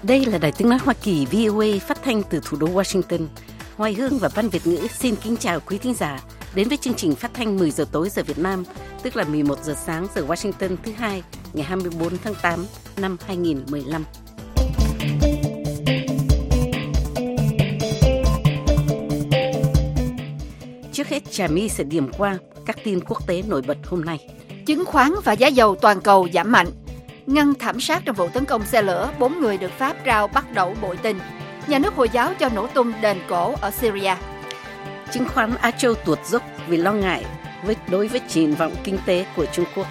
Đây là Đài Tiếng nói Hoa Kỳ VOA phát thanh từ thủ đô Washington. Hoài Hương và Văn Việt ngữ xin kính chào quý thính giả đến với chương trình phát thanh 10 giờ tối giờ Việt Nam, tức là 11 giờ sáng giờ Washington thứ hai ngày 24 tháng 8 năm 2015. Trước hết, Trà My sẽ điểm qua các tin quốc tế nổi bật hôm nay. Chứng khoán và giá dầu toàn cầu giảm mạnh. Ngăn thảm sát trong vụ tấn công xe lửa, 4 người được Pháp trao bắt đẩu bội tinh. Nhà nước Hồi giáo cho nổ tung đền cổ ở Syria. Chứng khoán Á Châu tuột dốc vì lo ngại đối với triển vọng kinh tế của Trung Quốc.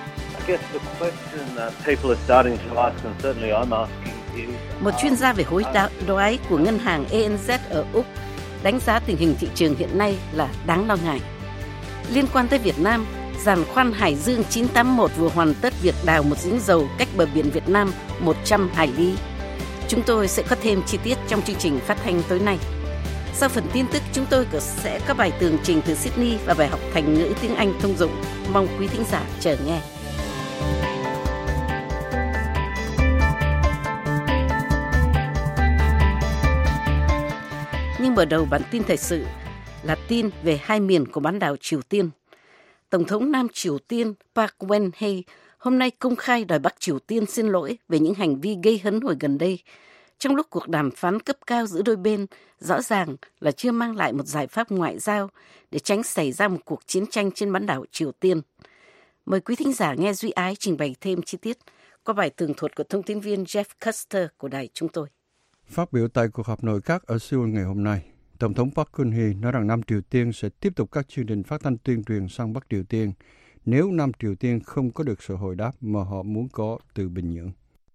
Một chuyên gia về hối đoái của ngân hàng ANZ ở Úc đánh giá tình hình thị trường hiện nay là đáng lo ngại. Liên quan tới Việt Nam, giàn khoan Hải Dương 981 vừa hoàn tất việc đào một giếng dầu cách bờ biển Việt Nam 100 hải lý. Chúng tôi sẽ có thêm chi tiết trong chương trình phát thanh tối nay. Sau phần tin tức, chúng tôi sẽ có bài tường trình từ Sydney và bài học thành ngữ tiếng Anh thông dụng. Mong quý thính giả chờ nghe. Nhưng mở đầu bản tin thời sự là tin về hai miền của bán đảo Triều Tiên. Tổng thống Nam Triều Tiên Park Geun-hye hôm nay công khai đòi Bắc Triều Tiên xin lỗi về những hành vi gây hấn hồi gần đây, trong lúc cuộc đàm phán cấp cao giữa đôi bên rõ ràng là chưa mang lại một giải pháp ngoại giao để tránh xảy ra một cuộc chiến tranh trên bán đảo Triều Tiên. Mời quý thính giả nghe Duy Ái trình bày thêm chi tiết qua bài tường thuật của thông tin viên Jeff Custer của đài chúng tôi. Phát biểu tại cuộc họp nội các ở Seoul ngày hôm nay, Tổng thống Park Geun-hye nói rằng Nam Triều Tiên sẽ tiếp tục các chương trình phát thanh tuyên truyền sang Bắc Triều Tiên nếu Nam Triều Tiên không có được sự hồi đáp mà họ muốn có từ Bình Nhưỡng.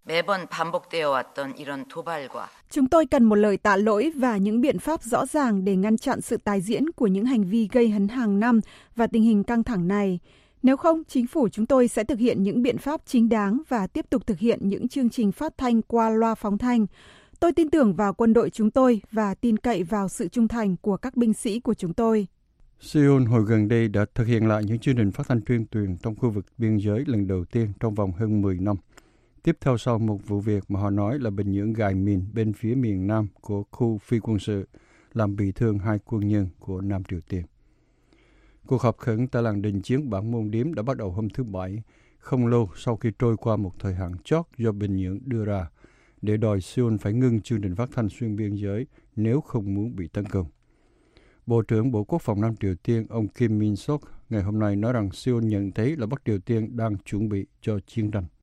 Chúng tôi cần một lời tạ lỗi và những biện pháp rõ ràng để ngăn chặn sự tái diễn của những hành vi gây hấn hàng năm và tình hình căng thẳng này. Nếu không, chính phủ chúng tôi sẽ thực hiện những biện pháp chính đáng và tiếp tục thực hiện những chương trình phát thanh qua loa phóng thanh. Tôi tin tưởng vào quân đội chúng tôi và tin cậy vào sự trung thành của các binh sĩ của chúng tôi. Seoul hồi gần đây đã thực hiện lại những chương trình phát thanh tuyên truyền trong khu vực biên giới lần đầu tiên trong vòng hơn 10 năm. Tiếp theo sau một vụ việc mà họ nói là Bình Nhưỡng gài mìn bên phía miền nam của khu phi quân sự, làm bị thương 2 quân nhân của Nam Triều Tiên. Cuộc họp khẩn tại làng đình chiến Bản Môn Điếm đã bắt đầu hôm thứ Bảy, không lâu sau khi trôi qua một thời hạn chót do Bình Nhưỡng đưa ra, để đòi Seoul phải ngưng chương trình phát thanh xuyên biên giới nếu không muốn bị tấn công. Bộ trưởng Bộ Quốc phòng Nam Triều Tiên ông Kim Min-sok ngày hôm nay nói rằng Seoul nhận thấy là Bắc Triều Tiên đang chuẩn bị cho chiến tranh.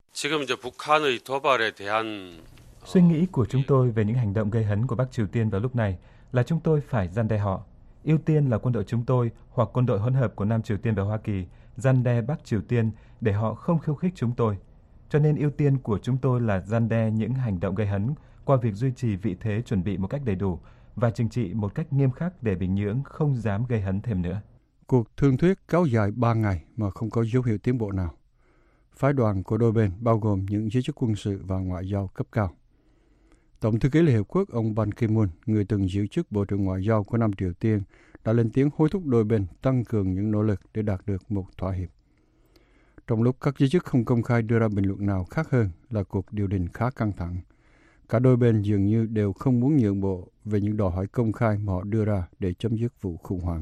Suy nghĩ của chúng tôi về những hành động gây hấn của Bắc Triều Tiên vào lúc này là chúng tôi phải răn đe họ. Ưu tiên là quân đội chúng tôi hoặc quân đội hỗn hợp của Nam Triều Tiên và Hoa Kỳ răn đe Bắc Triều Tiên để họ không khiêu khích chúng tôi. Cho nên ưu tiên của chúng tôi là răn đe những hành động gây hấn qua việc duy trì vị thế chuẩn bị một cách đầy đủ và trừng trị một cách nghiêm khắc để Bình Nhưỡng không dám gây hấn thêm nữa. Cuộc thương thuyết kéo dài 3 ngày mà không có dấu hiệu tiến bộ nào. Phái đoàn của đôi bên bao gồm những giới chức quân sự và ngoại giao cấp cao. Tổng thư ký Liên Hiệp Quốc ông Ban Ki-moon, người từng giữ chức Bộ trưởng Ngoại giao của Nam Triều Tiên, đã lên tiếng hối thúc đôi bên tăng cường những nỗ lực để đạt được một thỏa hiệp. Trong lúc các giới chức không công khai đưa ra bình luận nào khác hơn là cuộc điều đình khá căng thẳng, cả đôi bên dường như đều không muốn nhượng bộ về những đòi hỏi công khai mà họ đưa ra để chấm dứt vụ khủng hoảng.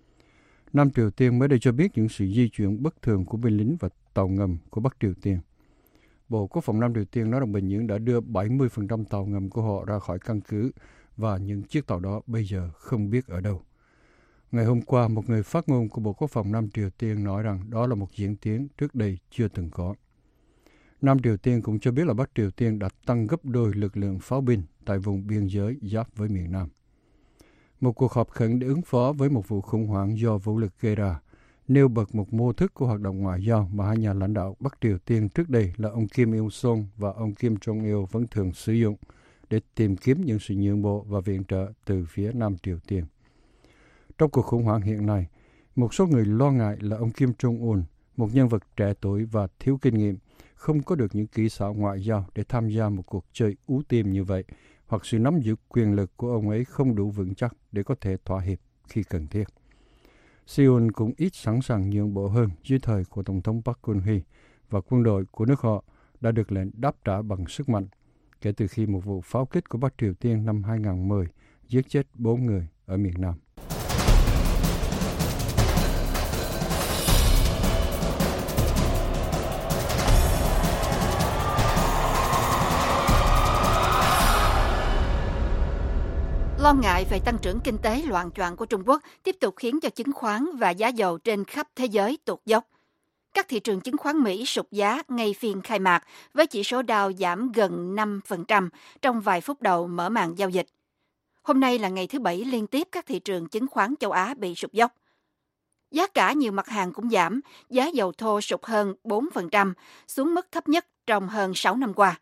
Nam Triều Tiên mới đây cho biết những sự di chuyển bất thường của binh lính và tàu ngầm của Bắc Triều Tiên. Bộ Quốc phòng Nam Triều Tiên nói rằng Bình Nhưỡng đã đưa 70% tàu ngầm của họ ra khỏi căn cứ và những chiếc tàu đó bây giờ không biết ở đâu. Ngày hôm qua, một người phát ngôn của Bộ Quốc phòng Nam Triều Tiên nói rằng đó là một diễn tiến trước đây chưa từng có. Nam Triều Tiên cũng cho biết là Bắc Triều Tiên đã tăng gấp đôi lực lượng pháo binh tại vùng biên giới giáp với miền Nam. Một cuộc họp khẩn để ứng phó với một vụ khủng hoảng do vũ lực gây ra, nêu bật một mô thức của hoạt động ngoại giao mà hai nhà lãnh đạo Bắc Triều Tiên trước đây là ông Kim Il-sung và ông Kim Jong-il vẫn thường sử dụng để tìm kiếm những sự nhượng bộ và viện trợ từ phía Nam Triều Tiên. Trong cuộc khủng hoảng hiện nay, một số người lo ngại là ông Kim Jong-un, một nhân vật trẻ tuổi và thiếu kinh nghiệm, không có được những kỹ xảo ngoại giao để tham gia một cuộc chơi ú tim như vậy, hoặc sự nắm giữ quyền lực của ông ấy không đủ vững chắc để có thể thỏa hiệp khi cần thiết. Seoul cũng ít sẵn sàng nhượng bộ hơn dưới thời của Tổng thống Park Geun-hye và quân đội của nước họ đã được lệnh đáp trả bằng sức mạnh, kể từ khi một vụ pháo kích của Bắc Triều Tiên năm 2010 giết chết 4 người ở miền Nam. Lo ngại về tăng trưởng kinh tế loạng choạng của Trung Quốc tiếp tục khiến cho chứng khoán và giá dầu trên khắp thế giới tụt dốc. Các thị trường chứng khoán Mỹ sụt giá ngay phiên khai mạc với chỉ số Dow giảm gần 5% trong vài phút đầu mở màn giao dịch. Hôm nay là ngày thứ Bảy liên tiếp các thị trường chứng khoán châu Á bị sụt dốc. Giá cả nhiều mặt hàng cũng giảm, giá dầu thô sụt hơn 4%, xuống mức thấp nhất trong hơn 6 năm qua.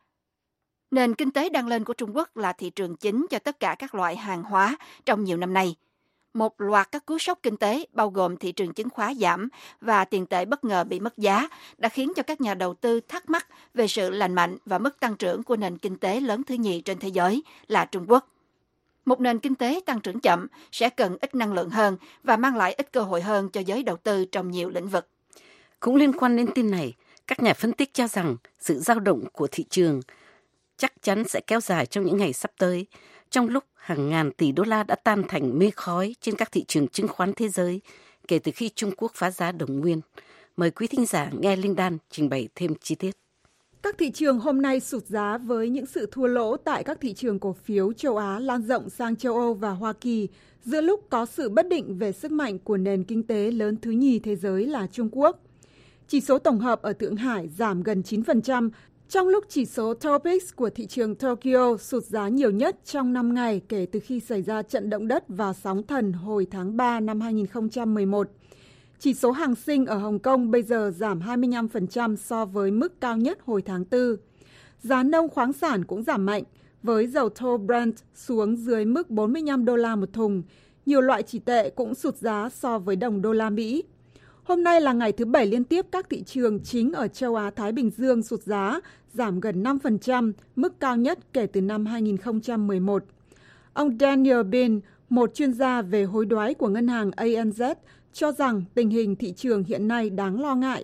Nền kinh tế đang lên của Trung Quốc là thị trường chính cho tất cả các loại hàng hóa trong nhiều năm nay. Một loạt các cú sốc kinh tế bao gồm thị trường chứng khoán giảm và tiền tệ bất ngờ bị mất giá đã khiến cho các nhà đầu tư thắc mắc về sự lành mạnh và mức tăng trưởng của nền kinh tế lớn thứ nhì trên thế giới là Trung Quốc. Một nền kinh tế tăng trưởng chậm sẽ cần ít năng lượng hơn và mang lại ít cơ hội hơn cho giới đầu tư trong nhiều lĩnh vực. Cũng liên quan đến tin này, các nhà phân tích cho rằng sự dao động của thị trường chắc chắn sẽ kéo dài trong những ngày sắp tới, trong lúc hàng ngàn tỷ đô la đã tan thành mây khói trên các thị trường chứng khoán thế giới kể từ khi Trung Quốc phá giá đồng nguyên. Mời quý thính giả nghe Linh Đan trình bày thêm chi tiết. Các thị trường hôm nay sụt giá với những sự thua lỗ tại các thị trường cổ phiếu châu Á lan rộng sang châu Âu và Hoa Kỳ, giữa lúc có sự bất định về sức mạnh của nền kinh tế lớn thứ nhì thế giới là Trung Quốc. Chỉ số tổng hợp ở Thượng Hải giảm gần 9%, trong lúc chỉ số Topix của thị trường Tokyo sụt giá nhiều nhất trong 5 ngày kể từ khi xảy ra trận động đất và sóng thần hồi tháng 3 năm 2011. Chỉ số Hang Seng ở Hồng Kông bây giờ giảm 25% so với mức cao nhất hồi tháng 4. Giá nông khoáng sản cũng giảm mạnh, với dầu thô Brent xuống dưới mức 45 đô la một thùng. Nhiều loại chỉ tệ cũng sụt giá so với đồng đô la Mỹ. Hôm nay là ngày thứ Bảy liên tiếp các thị trường chính ở châu Á-Thái Bình Dương sụt giá, giảm gần 5%, mức cao nhất kể từ năm 2011. Ông Daniel Bin, một chuyên gia về hối đoái của ngân hàng ANZ, cho rằng tình hình thị trường hiện nay đáng lo ngại.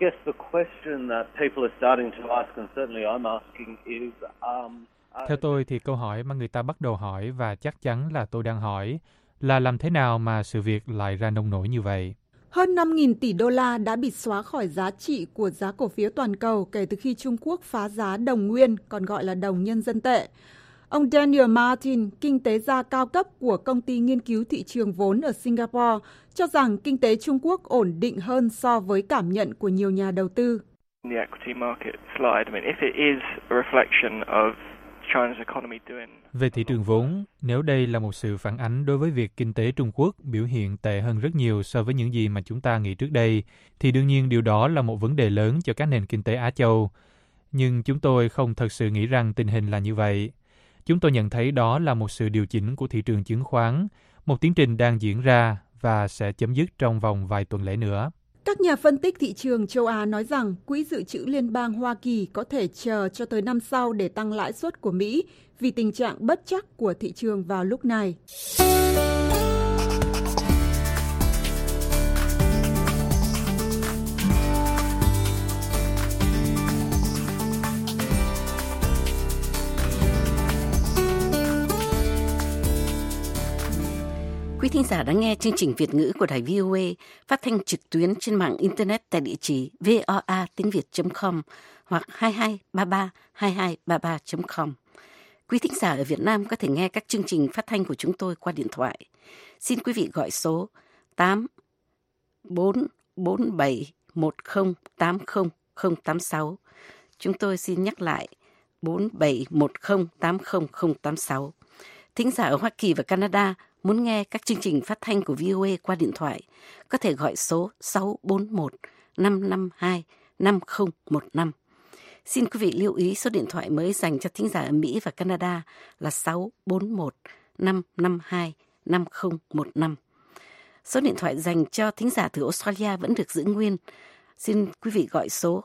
Theo tôi thì câu hỏi mà người ta bắt đầu hỏi và chắc chắn là tôi đang hỏi là làm thế nào mà sự việc lại ra nông nổi như vậy? Hơn 5.000 tỷ đô la đã bị xóa khỏi giá trị của giá cổ phiếu toàn cầu kể từ khi Trung Quốc phá giá đồng nguyên, còn gọi là đồng nhân dân tệ. Ông Daniel Martin, kinh tế gia cao cấp của công ty nghiên cứu thị trường vốn ở Singapore, cho rằng kinh tế Trung Quốc ổn định hơn so với cảm nhận của nhiều nhà đầu tư. Về thị trường vốn, nếu đây là một sự phản ánh đối với việc kinh tế Trung Quốc biểu hiện tệ hơn rất nhiều so với những gì mà chúng ta nghĩ trước đây, thì đương nhiên điều đó là một vấn đề lớn cho các nền kinh tế Á Châu. Nhưng chúng tôi không thật sự nghĩ rằng tình hình là như vậy. Chúng tôi nhận thấy đó là một sự điều chỉnh của thị trường chứng khoán, một tiến trình đang diễn ra và sẽ chấm dứt trong vòng vài tuần lễ nữa. Các nhà phân tích thị trường châu Á nói rằng Quỹ dự trữ Liên bang Hoa Kỳ có thể chờ cho tới năm sau để tăng lãi suất của Mỹ vì tình trạng bất chắc của thị trường vào lúc này. Quý thính giả đang nghe chương trình Việt ngữ của Đài VOA phát thanh trực tuyến trên mạng Internet tại địa chỉ voa.tiếng.việt.com hoặc 22332233.com. Quý thính giả ở Việt Nam có thể nghe các chương trình phát thanh của chúng tôi qua điện thoại. Xin quý vị gọi số 8447108086. Chúng tôi xin nhắc lại 47108086. Thính giả ở Hoa Kỳ và Canada muốn nghe các chương trình phát thanh của VOA qua điện thoại, có thể gọi số 641-552-5015. Xin quý vị lưu ý số điện thoại mới dành cho thính giả ở Mỹ và Canada là 641-552-5015. Số điện thoại dành cho thính giả từ Australia vẫn được giữ nguyên. Xin quý vị gọi số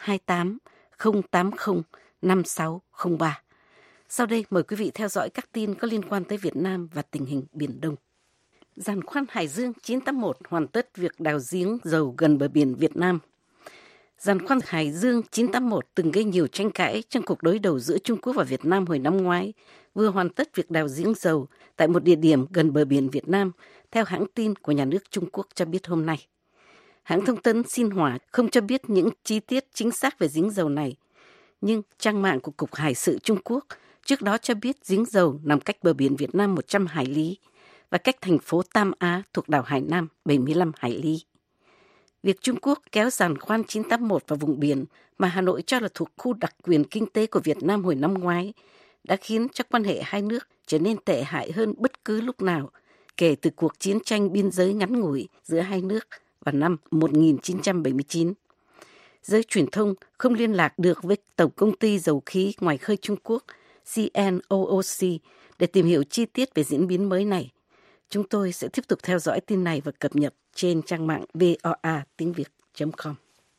028-080-5603. Sau đây mời quý vị theo dõi các tin có liên quan tới Việt Nam và tình hình Biển Đông. Giàn khoan Hải Dương 981 hoàn tất việc đào giếng dầu gần bờ biển Việt Nam. Giàn khoan Hải Dương 981 từng gây nhiều tranh cãi trong cuộc đối đầu giữa Trung Quốc và Việt Nam hồi năm ngoái, vừa hoàn tất việc đào giếng dầu tại một địa điểm gần bờ biển Việt Nam, theo hãng tin của nhà nước Trung Quốc cho biết hôm nay. Hãng thông tấn Xinhua không cho biết những chi tiết chính xác về giếng dầu này, nhưng trang mạng của Cục Hải sự Trung Quốc trước đó cho biết giếng dầu nằm cách bờ biển Việt Nam 100 hải lý và cách thành phố Tam Á thuộc đảo Hải Nam 75 hải lý. Việc Trung Quốc kéo giàn khoan 981 vào vùng biển mà Hà Nội cho là thuộc khu đặc quyền kinh tế của Việt Nam hồi năm ngoái đã khiến cho quan hệ hai nước trở nên tệ hại hơn bất cứ lúc nào kể từ cuộc chiến tranh biên giới ngắn ngủi giữa hai nước vào năm 1979. Giới truyền thông không liên lạc được với Tổng công ty Dầu khí Ngoài khơi Trung Quốc CNOOC để tìm hiểu chi tiết về diễn biến mới này. Chúng tôi sẽ tiếp tục theo dõi tin này và cập nhật trên trang mạng VOA tiếng Việt.com.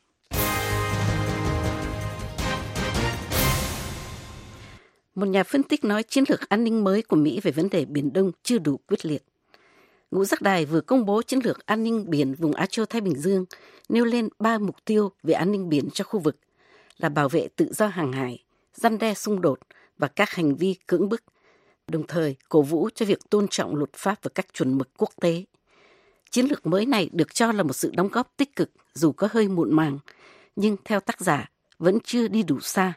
Một nhà phân tích nói chiến lược an ninh mới của Mỹ về vấn đề Biển Đông chưa đủ quyết liệt. Ngũ Giác Đài vừa công bố chiến lược an ninh biển vùng Á Châu Thái Bình Dương, nêu lên 3 mục tiêu về an ninh biển cho khu vực là bảo vệ tự do hàng hải, răn đe xung đột và các hành vi cưỡng bức, đồng thời cổ vũ cho việc tôn trọng luật pháp và các chuẩn mực quốc tế. Chiến lược mới này được cho là một sự đóng góp tích cực dù có hơi muộn màng, nhưng theo tác giả vẫn chưa đi đủ xa.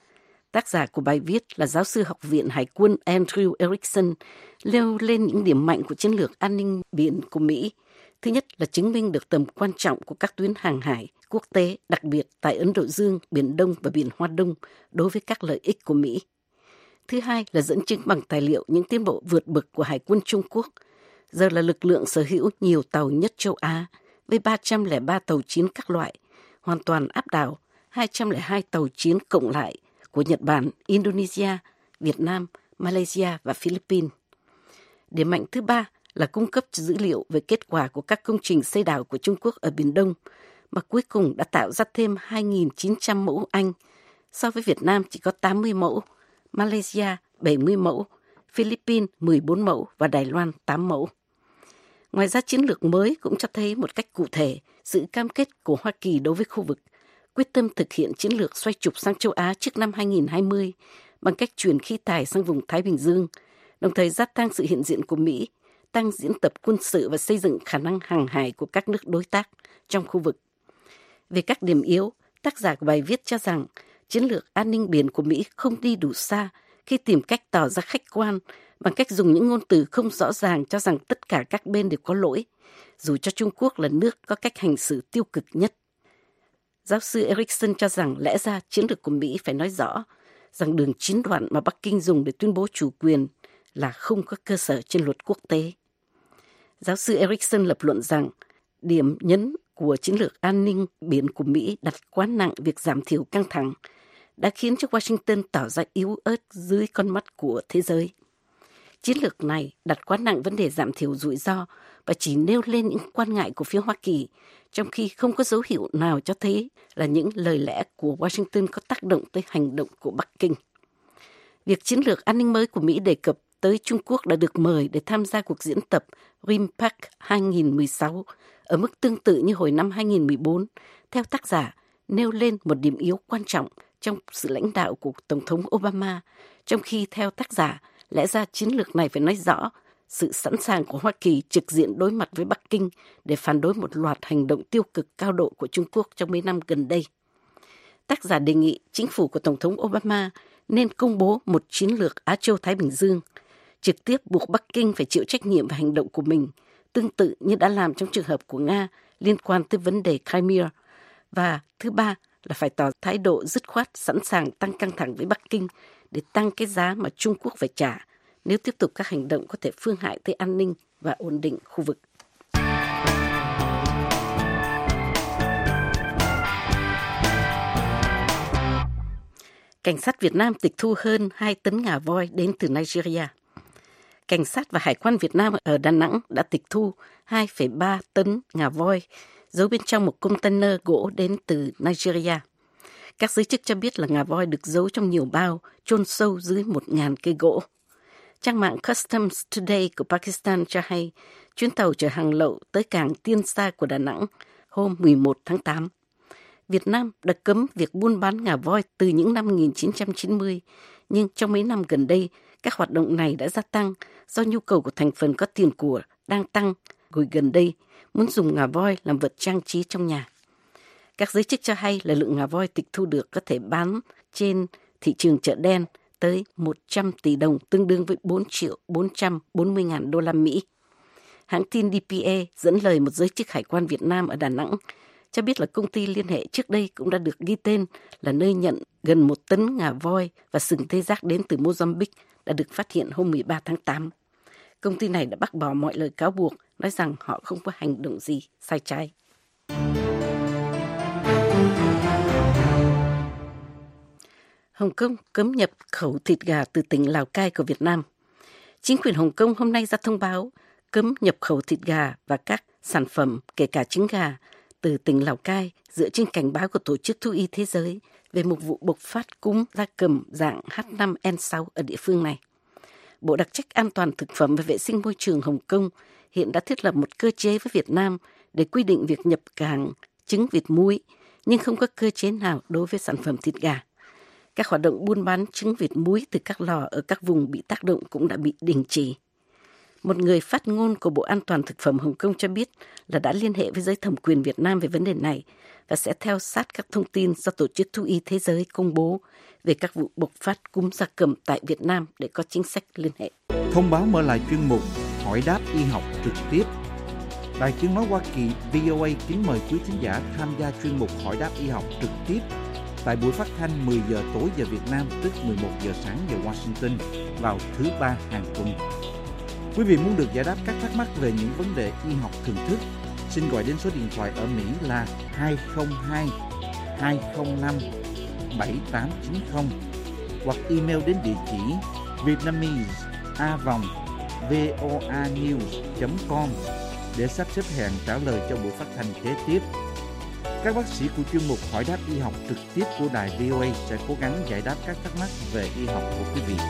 Tác giả của bài viết là giáo sư Học viện Hải quân Andrew Erickson nêu lên những điểm mạnh của chiến lược an ninh biển của Mỹ. Thứ nhất là chứng minh được tầm quan trọng của các tuyến hàng hải quốc tế, đặc biệt tại Ấn Độ Dương, Biển Đông và Biển Hoa Đông đối với các lợi ích của Mỹ. Thứ hai là dẫn chứng bằng tài liệu những tiến bộ vượt bậc của Hải quân Trung Quốc. Giờ là lực lượng sở hữu nhiều tàu nhất châu Á với 303 tàu chiến các loại, hoàn toàn áp đảo 202 tàu chiến cộng lại của Nhật Bản, Indonesia, Việt Nam, Malaysia và Philippines. Điểm mạnh thứ ba là cung cấp dữ liệu về kết quả của các công trình xây đảo của Trung Quốc ở Biển Đông, mà cuối cùng đã tạo ra thêm 2.900 mẫu Anh, so với Việt Nam chỉ có 80 mẫu, Malaysia 70 mẫu, Philippines 14 mẫu và Đài Loan 8 mẫu. Ngoài ra, chiến lược mới cũng cho thấy một cách cụ thể sự cam kết của Hoa Kỳ đối với khu vực, quyết tâm thực hiện chiến lược xoay trục sang châu Á trước năm 2020 bằng cách chuyển khí tài sang vùng Thái Bình Dương, đồng thời gia tăng sự hiện diện của Mỹ, tăng diễn tập quân sự và xây dựng khả năng hàng hải của các nước đối tác trong khu vực. Về các điểm yếu, tác giả của bài viết cho rằng chiến lược an ninh biển của Mỹ không đi đủ xa khi tìm cách tỏ ra khách quan bằng cách dùng những ngôn từ không rõ ràng cho rằng tất cả các bên đều có lỗi, dù cho Trung Quốc là nước có cách hành xử tiêu cực nhất. Giáo sư Erickson cho rằng lẽ ra chiến lược của Mỹ phải nói rõ rằng đường 9 đoạn mà Bắc Kinh dùng để tuyên bố chủ quyền là không có cơ sở trên luật quốc tế. Giáo sư Erickson lập luận rằng điểm nhấn của chiến lược an ninh biển của Mỹ đặt quá nặng việc giảm thiểu căng thẳng đã khiến cho Washington tỏ ra yếu ớt dưới con mắt của thế giới. Chiến lược này đặt quá nặng vấn đề giảm thiểu rủi ro và chỉ nêu lên những quan ngại của phía Hoa Kỳ, trong khi không có dấu hiệu nào cho thấy là những lời lẽ của Washington có tác động tới hành động của Bắc Kinh. Việc chiến lược an ninh mới của Mỹ đề cập tới Trung Quốc đã được mời để tham gia cuộc diễn tập RIMPAC 2016 ở mức tương tự như hồi năm 2014, theo tác giả nêu lên một điểm yếu quan trọng trong sự lãnh đạo của Tổng thống Obama, trong khi theo tác giả lẽ ra chiến lược này phải nói rõ sự sẵn sàng của Hoa Kỳ trực diện đối mặt với Bắc Kinh để phản đối một loạt hành động tiêu cực cao độ của Trung Quốc trong mấy năm gần đây. Tác giả đề nghị chính phủ của Tổng thống Obama nên công bố một chiến lược Á Châu Thái Bình Dương, trực tiếp buộc Bắc Kinh phải chịu trách nhiệm về hành động của mình, tương tự như đã làm trong trường hợp của Nga liên quan tới vấn đề Crimea. Và thứ ba là phải tỏ thái độ dứt khoát sẵn sàng tăng căng thẳng với Bắc Kinh để tăng cái giá mà Trung Quốc phải trả nếu tiếp tục các hành động có thể phương hại tới an ninh và ổn định khu vực. Cảnh sát Việt Nam tịch thu hơn 2 tấn ngà voi đến từ Nigeria. Cảnh sát và Hải quan Việt Nam ở Đà Nẵng đã tịch thu 2,3 tấn ngà voi giấu bên trong một container gỗ đến từ Nigeria. Các giới chức cho biết là ngà voi được giấu trong nhiều bao, chôn sâu dưới 1.000 cây gỗ. Trang mạng Customs Today của Pakistan cho hay chuyến tàu chở hàng lậu tới cảng Tiên Sa của Đà Nẵng hôm 11 tháng 8. Việt Nam đã cấm việc buôn bán ngà voi từ những năm 1990, nhưng trong mấy năm gần đây, các hoạt động này đã gia tăng do nhu cầu của thành phần có tiền của đang tăng. Rồi gần đây, muốn dùng ngà voi làm vật trang trí trong nhà. Các giới chức cho hay là lượng ngà voi tịch thu được có thể bán trên thị trường chợ đen tới 100 tỷ đồng, tương đương với 4.440.000 đô la Mỹ. Hãng tin DPA dẫn lời một giới chức hải quan Việt Nam ở Đà Nẵng cho biết là công ty liên hệ trước đây cũng đã được ghi tên là nơi nhận gần 1 tấn ngà voi và sừng tê giác đến từ Mozambique đã được phát hiện hôm 13 tháng 8. Công ty này đã bác bỏ mọi lời cáo buộc, nói rằng họ không có hành động gì sai trái. Hồng Kông cấm nhập khẩu thịt gà từ tỉnh Lào Cai của Việt Nam. Chính quyền Hồng Kông hôm nay ra thông báo cấm nhập khẩu thịt gà và các sản phẩm kể cả trứng gà từ tỉnh Lào Cai dựa trên cảnh báo của Tổ chức Thú y Thế giới về một vụ bộc phát cúm gia cầm dạng H5N6 ở địa phương này. Bộ Đặc trách An toàn Thực phẩm và Vệ sinh Môi trường Hồng Kông hiện đã thiết lập một cơ chế với Việt Nam để quy định việc nhập cảng trứng vịt muối, nhưng không có cơ chế nào đối với sản phẩm thịt gà. Các hoạt động buôn bán trứng vịt muối từ các lò ở các vùng bị tác động cũng đã bị đình chỉ. Một người phát ngôn của Bộ An toàn Thực phẩm Hồng Kông cho biết là đã liên hệ với giới thẩm quyền Việt Nam về vấn đề này và sẽ theo sát các thông tin do Tổ chức Thú y Thế giới công bố về các vụ bộc phát cúm gia cầm tại Việt Nam để có chính sách liên hệ. Thông báo mở lại chuyên mục Hỏi đáp y học trực tiếp. Đài Tiếng nói Hoa Kỳ VOA kính mời quý thính giả tham gia chuyên mục Hỏi đáp y học trực tiếp tại buổi phát thanh 10 giờ tối giờ Việt Nam, tức 11 giờ sáng giờ Washington vào thứ Ba hàng tuần. Quý vị muốn được giải đáp các thắc mắc về những vấn đề y học thường thức, xin gọi đến số điện thoại ở Mỹ là 202 205 7890 hoặc email đến địa chỉ vietnamese@voanews.com để sắp xếp hẹn trả lời cho buổi phát thanh kế tiếp. Các bác sĩ của chuyên mục Hỏi đáp y học trực tiếp của đài VOA sẽ cố gắng giải đáp các thắc mắc về y học của quý vị.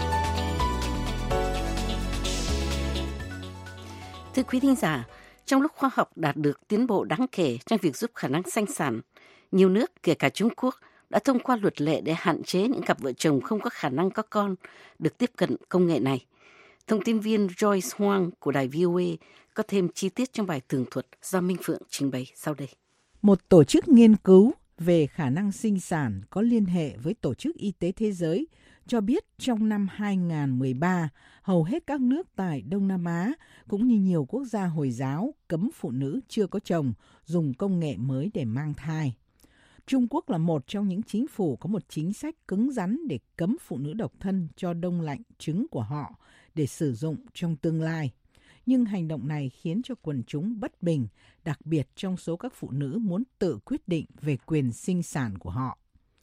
Thưa quý thính giả, trong lúc khoa học đạt được tiến bộ đáng kể trong việc giúp khả năng sanh sản, nhiều nước, kể cả Trung Quốc, đã thông qua luật lệ để hạn chế những cặp vợ chồng không có khả năng có con được tiếp cận công nghệ này. Thông tin viên Joyce Huang của đài VOA có thêm chi tiết trong bài tường thuật do Minh Phượng trình bày sau đây. Một tổ chức nghiên cứu về khả năng sinh sản có liên hệ với Tổ chức Y tế Thế giới cho biết trong năm 2013, hầu hết các nước tại Đông Nam Á cũng như nhiều quốc gia Hồi giáo cấm phụ nữ chưa có chồng dùng công nghệ mới để mang thai. Trung Quốc là một trong những chính phủ có một chính sách cứng rắn để cấm phụ nữ độc thân cho đông lạnh trứng của họ để sử dụng trong tương lai. Nhưng hành động này khiến cho quần chúng bất bình, đặc biệt trong số các phụ nữ muốn tự quyết định về quyền sinh sản của họ.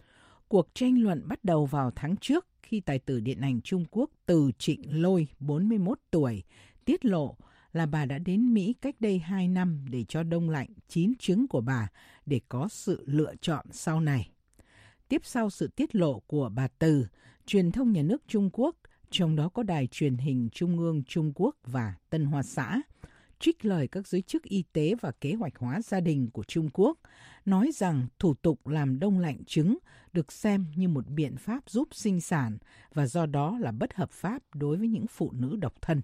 Cuộc tranh luận bắt đầu vào tháng trước khi tài tử điện ảnh Trung Quốc Từ Trịnh Lôi, 41 tuổi, tiết lộ là bà đã đến Mỹ cách đây 2 năm để cho đông lạnh 9 trứng của bà để có sự lựa chọn sau này. Tiếp sau sự tiết lộ của bà Từ, truyền thông nhà nước Trung Quốc, trong đó có Đài truyền hình Trung ương Trung Quốc và Tân Hoa Xã, trích lời các giới chức y tế và kế hoạch hóa gia đình của Trung Quốc, nói rằng thủ tục làm đông lạnh trứng được xem như một biện pháp giúp sinh sản và do đó là bất hợp pháp đối với những phụ nữ độc thân.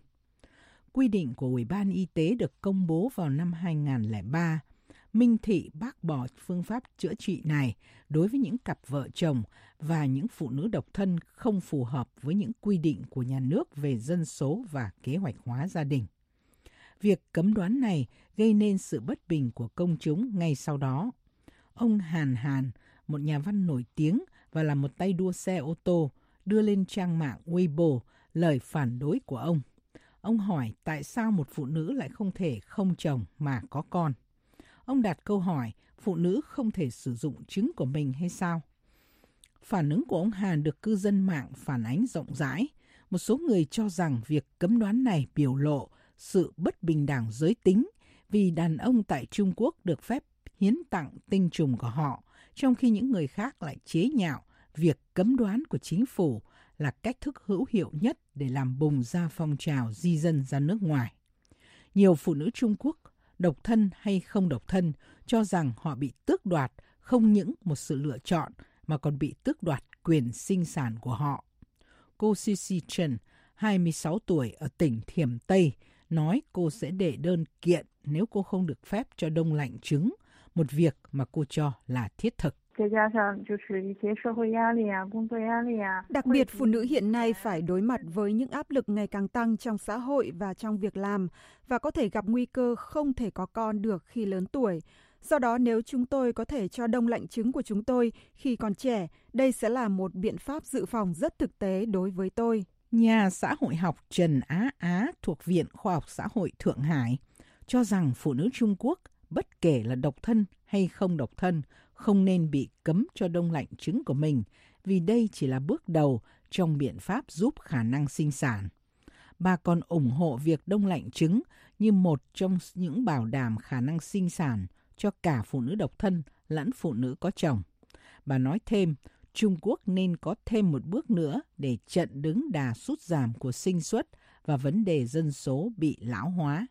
Quy định của Ủy ban Y tế được công bố vào năm 2003, minh thị bác bỏ phương pháp chữa trị này đối với những cặp vợ chồng và những phụ nữ độc thân không phù hợp với những quy định của nhà nước về dân số và kế hoạch hóa gia đình. Việc cấm đoán này gây nên sự bất bình của công chúng ngay sau đó. Ông Hàn Hàn, một nhà văn nổi tiếng và là một tay đua xe ô tô, đưa lên trang mạng Weibo lời phản đối của ông. Ông hỏi tại sao một phụ nữ lại không thể không chồng mà có con. Ông đặt câu hỏi phụ nữ không thể sử dụng trứng của mình hay sao? Phản ứng của ông Hàn được cư dân mạng phản ánh rộng rãi. Một số người cho rằng việc cấm đoán này biểu lộ sự bất bình đẳng giới tính vì đàn ông tại Trung Quốc được phép hiến tặng tinh trùng của họ, trong khi những người khác lại chế nhạo việc cấm đoán của chính phủ là cách thức hữu hiệu nhất để làm bùng ra phong trào di dân ra nước ngoài. Nhiều phụ nữ Trung Quốc, độc thân hay không độc thân, cho rằng họ bị tước đoạt không những một sự lựa chọn mà còn bị tước đoạt quyền sinh sản của họ. Cô Cici Trần, 26 tuổi ở tỉnh Thiểm Tây, nói cô sẽ đệ đơn kiện nếu cô không được phép cho đông lạnh trứng, một việc mà cô cho là thiết thực. Đặc biệt, phụ nữ hiện nay phải đối mặt với những áp lực ngày càng tăng trong xã hội và trong việc làm, và có thể gặp nguy cơ không thể có con được khi lớn tuổi. Do đó, nếu chúng tôi có thể cho đông lạnh trứng của chúng tôi khi còn trẻ, đây sẽ là một biện pháp dự phòng rất thực tế đối với tôi. Nhà xã hội học Trần Á Á thuộc Viện Khoa học Xã hội Thượng Hải cho rằng phụ nữ Trung Quốc, bất kể là độc thân hay không độc thân, không nên bị cấm cho đông lạnh trứng của mình, vì đây chỉ là bước đầu trong biện pháp giúp khả năng sinh sản. Bà còn ủng hộ việc đông lạnh trứng như một trong những bảo đảm khả năng sinh sản cho cả phụ nữ độc thân lẫn phụ nữ có chồng. Bà nói thêm, Trung Quốc nên có thêm một bước nữa để chặn đứng đà sút giảm của sinh suất và vấn đề dân số bị lão hóa.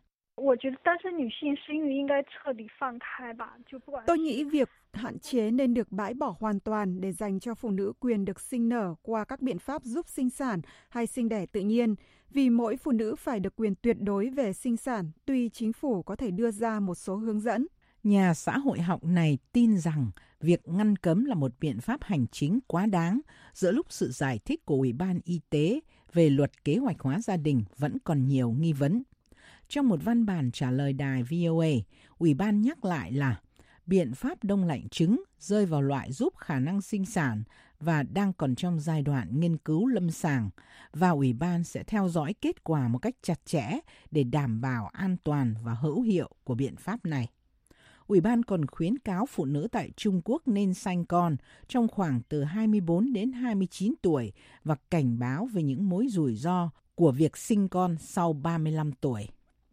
Tôi nghĩ việc hạn chế nên được bãi bỏ hoàn toàn để dành cho phụ nữ quyền được sinh nở qua các biện pháp giúp sinh sản hay sinh đẻ tự nhiên, vì mỗi phụ nữ phải được quyền tuyệt đối về sinh sản, tuy chính phủ có thể đưa ra một số hướng dẫn. Nhà xã hội học này tin rằng việc ngăn cấm là một biện pháp hành chính quá đáng giữa lúc sự giải thích của Ủy ban Y tế về luật kế hoạch hóa gia đình vẫn còn nhiều nghi vấn. Trong một văn bản trả lời đài VOA, Ủy ban nhắc lại là biện pháp đông lạnh trứng rơi vào loại giúp khả năng sinh sản và đang còn trong giai đoạn nghiên cứu lâm sàng, và Ủy ban sẽ theo dõi kết quả một cách chặt chẽ để đảm bảo an toàn và hữu hiệu của biện pháp này. Ủy ban còn khuyến cáo phụ nữ tại Trung Quốc nên sanh con trong khoảng từ 24 đến 29 tuổi và cảnh báo về những mối rủi ro của việc sinh con sau 35 tuổi.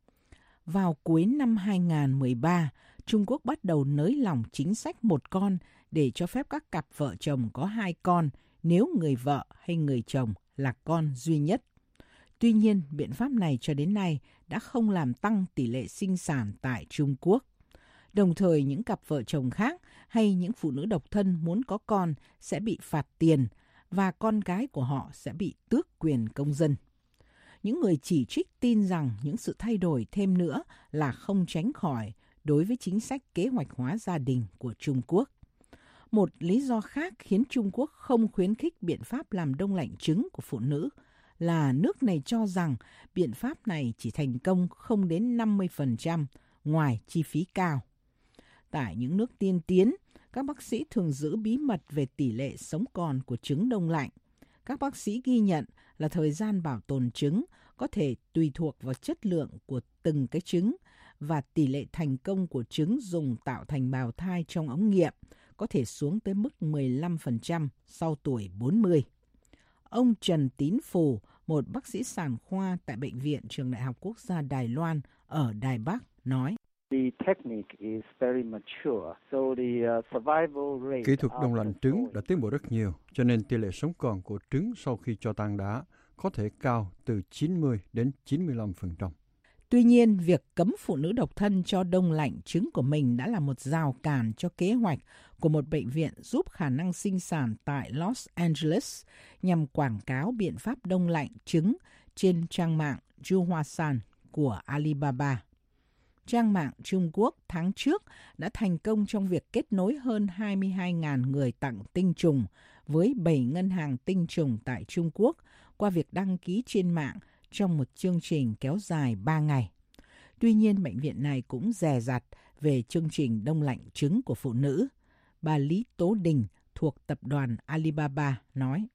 Vào cuối năm 2013, Trung Quốc bắt đầu nới lỏng chính sách một con để cho phép các cặp vợ chồng có 2 con nếu người vợ hay người chồng là con duy nhất. Tuy nhiên, biện pháp này cho đến nay đã không làm tăng tỷ lệ sinh sản tại Trung Quốc. Đồng thời, những cặp vợ chồng khác hay những phụ nữ độc thân muốn có con sẽ bị phạt tiền và con cái của họ sẽ bị tước quyền công dân. Những người chỉ trích tin rằng những sự thay đổi thêm nữa là không tránh khỏi đối với chính sách kế hoạch hóa gia đình của Trung Quốc. Một lý do khác khiến Trung Quốc không khuyến khích biện pháp làm đông lạnh trứng của phụ nữ là nước này cho rằng biện pháp này chỉ thành công không đến 50% ngoài chi phí cao. Tại những nước tiên tiến, các bác sĩ thường giữ bí mật về tỷ lệ sống còn của trứng đông lạnh. Các bác sĩ ghi nhận là thời gian bảo tồn trứng có thể tùy thuộc vào chất lượng của từng cái trứng, và tỷ lệ thành công của trứng dùng tạo thành bào thai trong ống nghiệm có thể xuống tới mức 15% sau tuổi 40. Ông Trần Tín Phù, một bác sĩ sản khoa tại Bệnh viện Trường Đại học Quốc gia Đài Loan ở Đài Bắc, nói: Kỹ thuật đông lạnh trứng đã tiến bộ rất nhiều, cho nên tỷ lệ sống còn của trứng sau khi cho tan đá có thể cao từ 90 đến 95%. Tuy nhiên, việc cấm phụ nữ độc thân cho đông lạnh trứng của mình đã là một rào cản cho kế hoạch của một bệnh viện giúp khả năng sinh sản tại Los Angeles nhằm quảng cáo biện pháp đông lạnh trứng trên trang mạng Juhuasan của Alibaba. Trang mạng Trung Quốc tháng trước đã thành công trong việc kết nối hơn 22.000 người tặng tinh trùng với 7 ngân hàng tinh trùng tại Trung Quốc qua việc đăng ký trên mạng trong một chương trình kéo dài 3 ngày. Tuy nhiên, bệnh viện này cũng dè dặt về chương trình đông lạnh trứng của phụ nữ. Bà Lý Tố Đình thuộc tập đoàn Alibaba nói: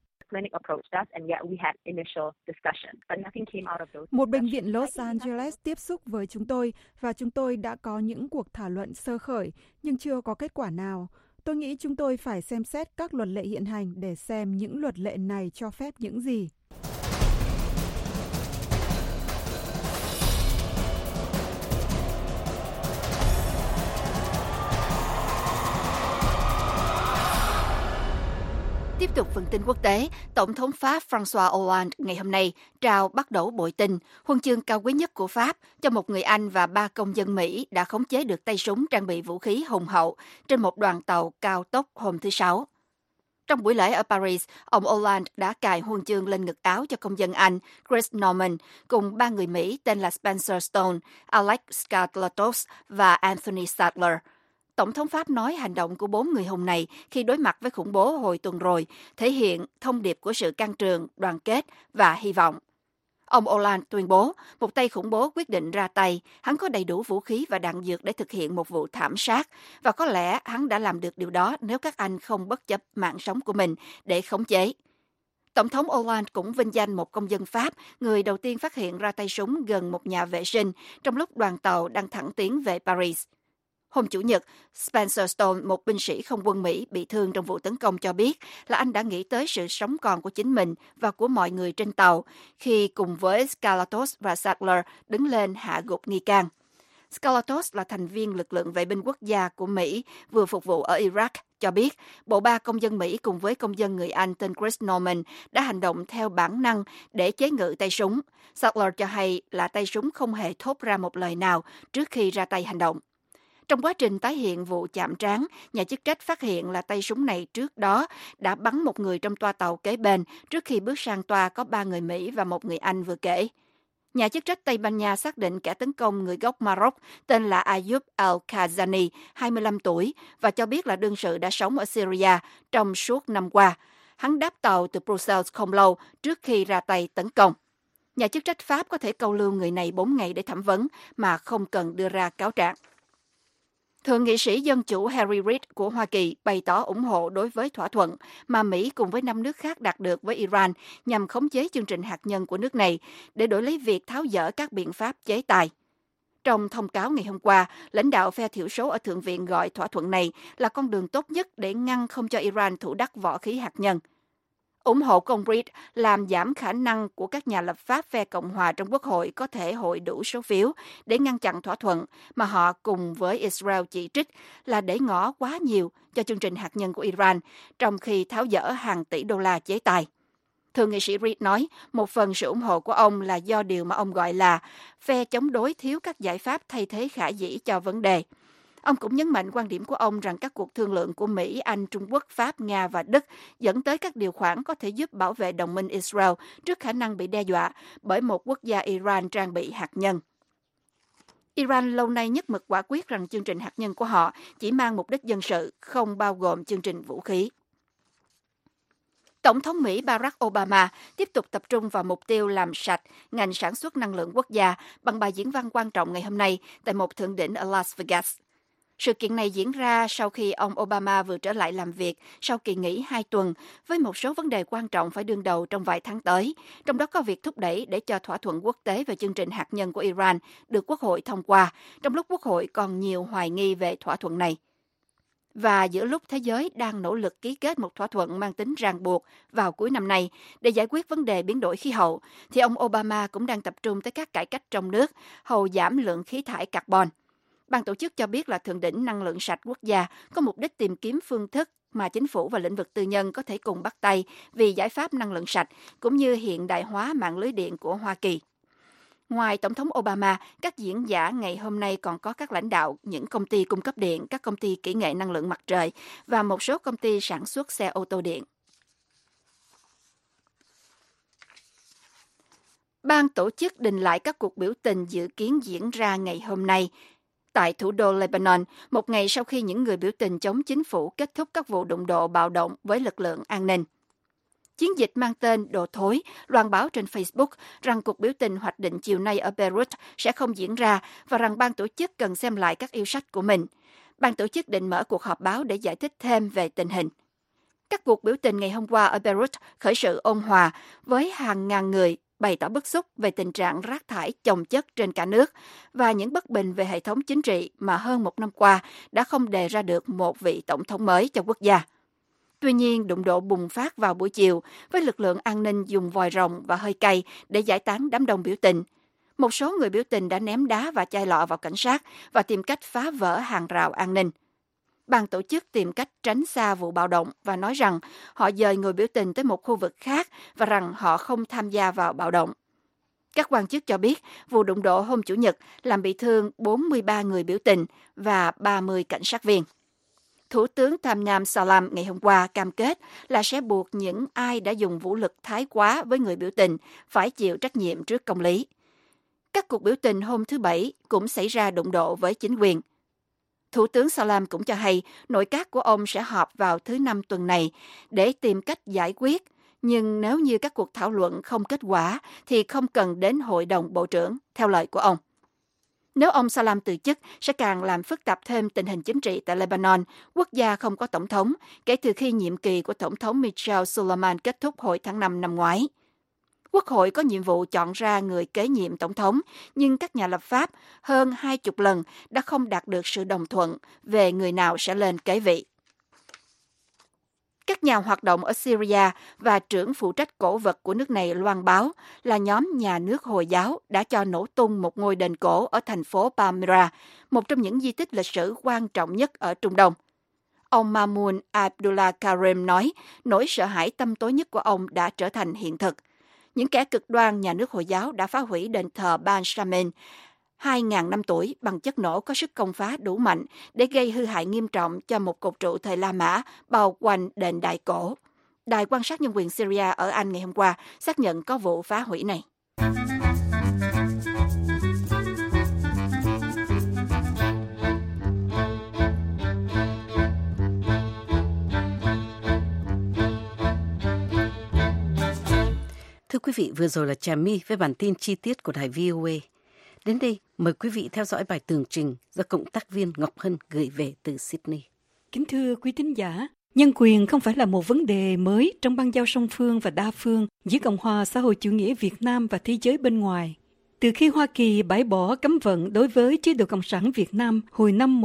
Một bệnh viện Los Angeles tiếp xúc với chúng tôi và chúng tôi đã có những cuộc thảo luận sơ khởi nhưng chưa có kết quả nào. Tôi nghĩ chúng tôi phải xem xét các luật lệ hiện hành để xem những luật lệ này cho phép những gì. Tiếp tục phần tin quốc tế, Tổng thống Pháp François Hollande ngày hôm nay trao bắt đẩu bội tinh, huân chương cao quý nhất của Pháp, cho một người Anh và 3 công dân Mỹ đã khống chế được tay súng trang bị vũ khí hùng hậu trên một đoàn tàu cao tốc hôm thứ Sáu. Trong buổi lễ ở Paris, ông Hollande đã cài huân chương lên ngực áo cho công dân Anh Chris Norman cùng 3 người Mỹ tên là Spencer Stone, Alex Skalatos và Anthony Sadler. Tổng thống Pháp nói hành động của 4 người hùng này khi đối mặt với khủng bố hồi tuần rồi thể hiện thông điệp của sự can trường, đoàn kết và hy vọng. Ông Hollande tuyên bố, một tay khủng bố quyết định ra tay, hắn có đầy đủ vũ khí và đạn dược để thực hiện một vụ thảm sát, và có lẽ hắn đã làm được điều đó nếu các anh không bất chấp mạng sống của mình để khống chế. Tổng thống Hollande cũng vinh danh một công dân Pháp, người đầu tiên phát hiện ra tay súng gần một nhà vệ sinh trong lúc đoàn tàu đang thẳng tiến về Paris. Hôm Chủ nhật, Spencer Stone, một binh sĩ không quân Mỹ bị thương trong vụ tấn công, cho biết là anh đã nghĩ tới sự sống còn của chính mình và của mọi người trên tàu khi cùng với Skalatos và Sadler đứng lên hạ gục nghi can. Skalatos là thành viên lực lượng vệ binh quốc gia của Mỹ vừa phục vụ ở Iraq, cho biết bộ 3 công dân Mỹ cùng với công dân người Anh tên Chris Norman đã hành động theo bản năng để chế ngự tay súng. Sadler cho hay là tay súng không hề thốt ra một lời nào trước khi ra tay hành động. Trong quá trình tái hiện vụ chạm trán, nhà chức trách phát hiện là tay súng này trước đó đã bắn một người trong toa tàu kế bên trước khi bước sang toa có 3 người Mỹ và 1 người Anh vừa kể. Nhà chức trách Tây Ban Nha xác định kẻ tấn công người gốc Maroc tên là Ayub Al-Khazani, 25 tuổi, và cho biết là đương sự đã sống ở Syria trong suốt năm qua. Hắn đáp tàu từ Brussels không lâu trước khi ra tay tấn công. Nhà chức trách Pháp có thể câu lưu người này 4 ngày để thẩm vấn mà không cần đưa ra cáo trạng. Thượng nghị sĩ Dân chủ Harry Reid của Hoa Kỳ bày tỏ ủng hộ đối với thỏa thuận mà Mỹ cùng với 5 nước khác đạt được với Iran nhằm khống chế chương trình hạt nhân của nước này để đổi lấy việc tháo dỡ các biện pháp chế tài. Trong thông cáo ngày hôm qua, lãnh đạo phe thiểu số ở Thượng viện gọi thỏa thuận này là con đường tốt nhất để ngăn không cho Iran thủ đắc võ khí hạt nhân. Ủng hộ của ông Reid làm giảm khả năng của các nhà lập pháp phe Cộng hòa trong Quốc hội có thể hội đủ số phiếu để ngăn chặn thỏa thuận mà họ cùng với Israel chỉ trích là để ngỏ quá nhiều cho chương trình hạt nhân của Iran, trong khi tháo dỡ hàng tỷ đô la chế tài. Thượng nghị sĩ Reid nói, một phần sự ủng hộ của ông là do điều mà ông gọi là phe chống đối thiếu các giải pháp thay thế khả dĩ cho vấn đề. Ông cũng nhấn mạnh quan điểm của ông rằng các cuộc thương lượng của Mỹ, Anh, Trung Quốc, Pháp, Nga và Đức dẫn tới các điều khoản có thể giúp bảo vệ đồng minh Israel trước khả năng bị đe dọa bởi một quốc gia Iran trang bị hạt nhân. Iran lâu nay nhất mực quả quyết rằng chương trình hạt nhân của họ chỉ mang mục đích dân sự, không bao gồm chương trình vũ khí. Tổng thống Mỹ Barack Obama tiếp tục tập trung vào mục tiêu làm sạch ngành sản xuất năng lượng quốc gia bằng bài diễn văn quan trọng ngày hôm nay tại một thượng đỉnh ở Las Vegas. Sự kiện này diễn ra sau khi ông Obama vừa trở lại làm việc sau kỳ nghỉ 2 tuần với một số vấn đề quan trọng phải đương đầu trong vài tháng tới, trong đó có việc thúc đẩy để cho thỏa thuận quốc tế về chương trình hạt nhân của Iran được Quốc hội thông qua, trong lúc Quốc hội còn nhiều hoài nghi về thỏa thuận này. Và giữa lúc thế giới đang nỗ lực ký kết một thỏa thuận mang tính ràng buộc vào cuối năm nay để giải quyết vấn đề biến đổi khí hậu, thì ông Obama cũng đang tập trung tới các cải cách trong nước, hầu giảm lượng khí thải carbon. Ban tổ chức cho biết là Thượng đỉnh năng lượng sạch quốc gia có mục đích tìm kiếm phương thức mà chính phủ và lĩnh vực tư nhân có thể cùng bắt tay vì giải pháp năng lượng sạch, cũng như hiện đại hóa mạng lưới điện của Hoa Kỳ. Ngoài Tổng thống Obama, các diễn giả ngày hôm nay còn có các lãnh đạo những công ty cung cấp điện, các công ty kỹ nghệ năng lượng mặt trời và một số công ty sản xuất xe ô tô điện. Ban tổ chức đình lại các cuộc biểu tình dự kiến diễn ra ngày hôm nay tại thủ đô Lebanon, một ngày sau khi những người biểu tình chống chính phủ kết thúc các vụ đụng độ bạo động với lực lượng an ninh. Chiến dịch mang tên Đồ Thối loan báo trên Facebook rằng cuộc biểu tình hoạch định chiều nay ở Beirut sẽ không diễn ra và rằng ban tổ chức cần xem lại các yêu sách của mình. Ban tổ chức định mở cuộc họp báo để giải thích thêm về tình hình. Các cuộc biểu tình ngày hôm qua ở Beirut khởi sự ôn hòa với hàng ngàn người bày tỏ bức xúc về tình trạng rác thải chồng chất trên cả nước và những bất bình về hệ thống chính trị mà hơn một năm qua đã không đề ra được một vị tổng thống mới cho quốc gia. Tuy nhiên, đụng độ bùng phát vào buổi chiều với lực lượng an ninh dùng vòi rồng và hơi cay để giải tán đám đông biểu tình. Một số người biểu tình đã ném đá và chai lọ vào cảnh sát và tìm cách phá vỡ hàng rào an ninh. ban tổ chức tìm cách tránh xa vụ bạo động và nói rằng họ dời người biểu tình tới một khu vực khác và rằng họ không tham gia vào bạo động. Các quan chức cho biết vụ đụng độ hôm Chủ nhật làm bị thương 43 người biểu tình và 30 cảnh sát viên. Thủ tướng Tham Nam Salam ngày hôm qua cam kết là sẽ buộc những ai đã dùng vũ lực thái quá với người biểu tình phải chịu trách nhiệm trước công lý. Các cuộc biểu tình hôm thứ Bảy cũng xảy ra đụng độ với chính quyền. Thủ tướng Salam cũng cho hay nội các của ông sẽ họp vào thứ Năm tuần này để tìm cách giải quyết, nhưng nếu như các cuộc thảo luận không kết quả thì không cần đến Hội đồng Bộ trưởng, theo lời của ông. Nếu ông Salam từ chức, sẽ càng làm phức tạp thêm tình hình chính trị tại Lebanon, quốc gia không có tổng thống, kể từ khi nhiệm kỳ của Tổng thống Michel Suleiman kết thúc hồi tháng 5 năm ngoái. Quốc hội có nhiệm vụ chọn ra người kế nhiệm tổng thống, nhưng các nhà lập pháp hơn 20 lần đã không đạt được sự đồng thuận về người nào sẽ lên kế vị. Các nhà hoạt động ở Syria và trưởng phụ trách cổ vật của nước này loan báo là nhóm nhà nước Hồi giáo đã cho nổ tung một ngôi đền cổ ở thành phố Palmyra, một trong những di tích lịch sử quan trọng nhất ở Trung Đông. Ông Mamun Abdullah Karim nói nỗi sợ hãi tăm tối nhất của ông đã trở thành hiện thực. Những kẻ cực đoan nhà nước Hồi giáo đã phá hủy đền thờ Ban Shamin, 2.000 năm tuổi, bằng chất nổ có sức công phá đủ mạnh để gây hư hại nghiêm trọng cho một cột trụ thời La Mã bao quanh đền đại cổ. Đài quan sát nhân quyền Syria ở Anh ngày hôm qua xác nhận có vụ phá hủy này. Thưa quý vị, vừa rồi là Trà My với bản tin chi tiết của đài VOA. Đến đây, mời quý vị theo dõi bài tường trình do cộng tác viên Ngọc Hân gửi về từ Sydney. Kính thưa quý thính giả, nhân quyền không phải là một vấn đề mới trong bang giao song phương và đa phương giữa Cộng hòa xã hội chủ nghĩa Việt Nam và thế giới bên ngoài. Từ khi Hoa Kỳ bãi bỏ cấm vận đối với chế độ Cộng sản Việt Nam hồi năm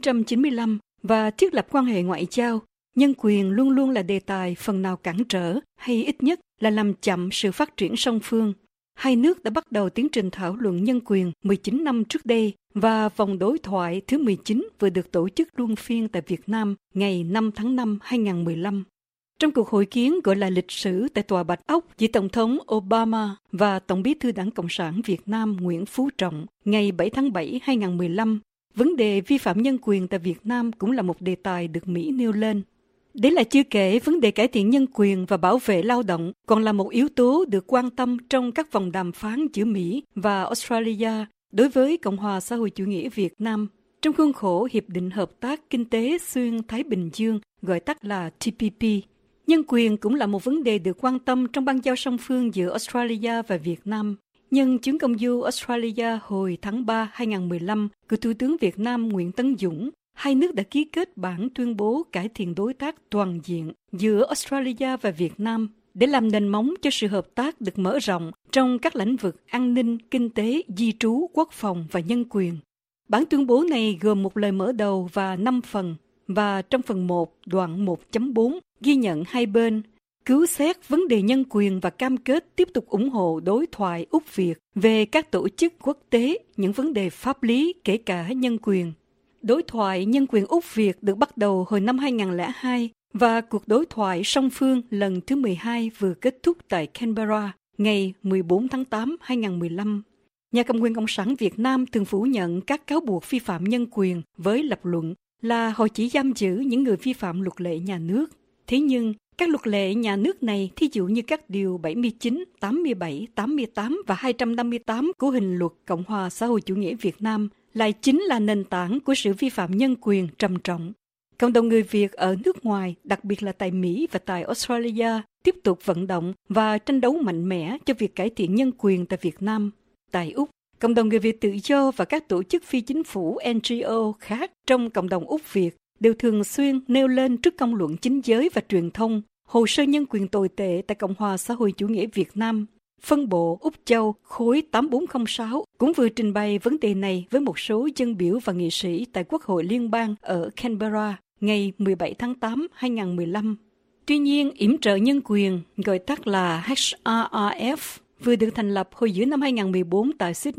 1995 và thiết lập quan hệ ngoại giao, nhân quyền luôn luôn là đề tài phần nào cản trở hay ít nhất là làm chậm sự phát triển song phương. Hai nước đã bắt đầu tiến trình thảo luận nhân quyền 19 năm trước đây và vòng đối thoại thứ 19 vừa được tổ chức luân phiên tại Việt Nam ngày 5 tháng 5 2015. Trong cuộc hội kiến gọi là lịch sử tại Tòa Bạch Ốc giữa Tổng thống Obama và Tổng bí thư Đảng Cộng sản Việt Nam Nguyễn Phú Trọng ngày 7 tháng 7 2015, vấn đề vi phạm nhân quyền tại Việt Nam cũng là một đề tài được Mỹ nêu lên. Đấy là chưa kể vấn đề cải thiện nhân quyền và bảo vệ lao động còn là một yếu tố được quan tâm trong các vòng đàm phán giữa Mỹ và Australia đối với Cộng hòa xã hội chủ nghĩa Việt Nam trong khuôn khổ Hiệp định Hợp tác Kinh tế Xuyên Thái Bình Dương, gọi tắt là TPP. Nhân quyền cũng là một vấn đề được quan tâm trong bang giao song phương giữa Australia và Việt Nam. Nhân chuyến công du Australia hồi tháng 3 2015 của Thủ tướng Việt Nam Nguyễn Tấn Dũng, hai nước đã ký kết bản tuyên bố cải thiện đối tác toàn diện giữa Australia và Việt Nam để làm nền móng cho sự hợp tác được mở rộng trong các lĩnh vực an ninh, kinh tế, di trú, quốc phòng và nhân quyền. Bản tuyên bố này gồm một lời mở đầu và 5 phần, và trong phần 1, đoạn 1.4, ghi nhận hai bên cứu xét vấn đề nhân quyền và cam kết tiếp tục ủng hộ đối thoại Úc-Việt về các tổ chức quốc tế, những vấn đề pháp lý, kể cả nhân quyền. Đối thoại nhân quyền Úc-Việt được bắt đầu hồi năm 2002 và cuộc đối thoại song phương lần thứ 12 vừa kết thúc tại Canberra ngày 14 tháng 8 2015. Nhà cầm quyền Cộng sản Việt Nam thường phủ nhận các cáo buộc vi phạm nhân quyền với lập luận là họ chỉ giam giữ những người vi phạm luật lệ nhà nước. Thế nhưng, các luật lệ nhà nước này, thí dụ như các điều 79, 87, 88 và 258 của Hình luật Cộng hòa xã hội chủ nghĩa Việt Nam, lại chính là nền tảng của sự vi phạm nhân quyền trầm trọng. Cộng đồng người Việt ở nước ngoài, đặc biệt là tại Mỹ và tại Australia, tiếp tục vận động và tranh đấu mạnh mẽ cho việc cải thiện nhân quyền tại Việt Nam. Tại Úc, cộng đồng người Việt tự do và các tổ chức phi chính phủ NGO khác trong cộng đồng Úc Việt đều thường xuyên nêu lên trước công luận chính giới và truyền thông hồ sơ nhân quyền tồi tệ tại Cộng hòa xã hội chủ nghĩa Việt Nam. Phân bộ Úc Châu khối 8406 cũng vừa trình bày vấn đề này với một số dân biểu và nghị sĩ tại Quốc hội Liên bang ở Canberra ngày 17 tháng 8 2015. Tuy nhiên, yểm trợ nhân quyền, gọi tắt là HRRF, vừa được thành lập hồi giữa năm 2014 tại Sydney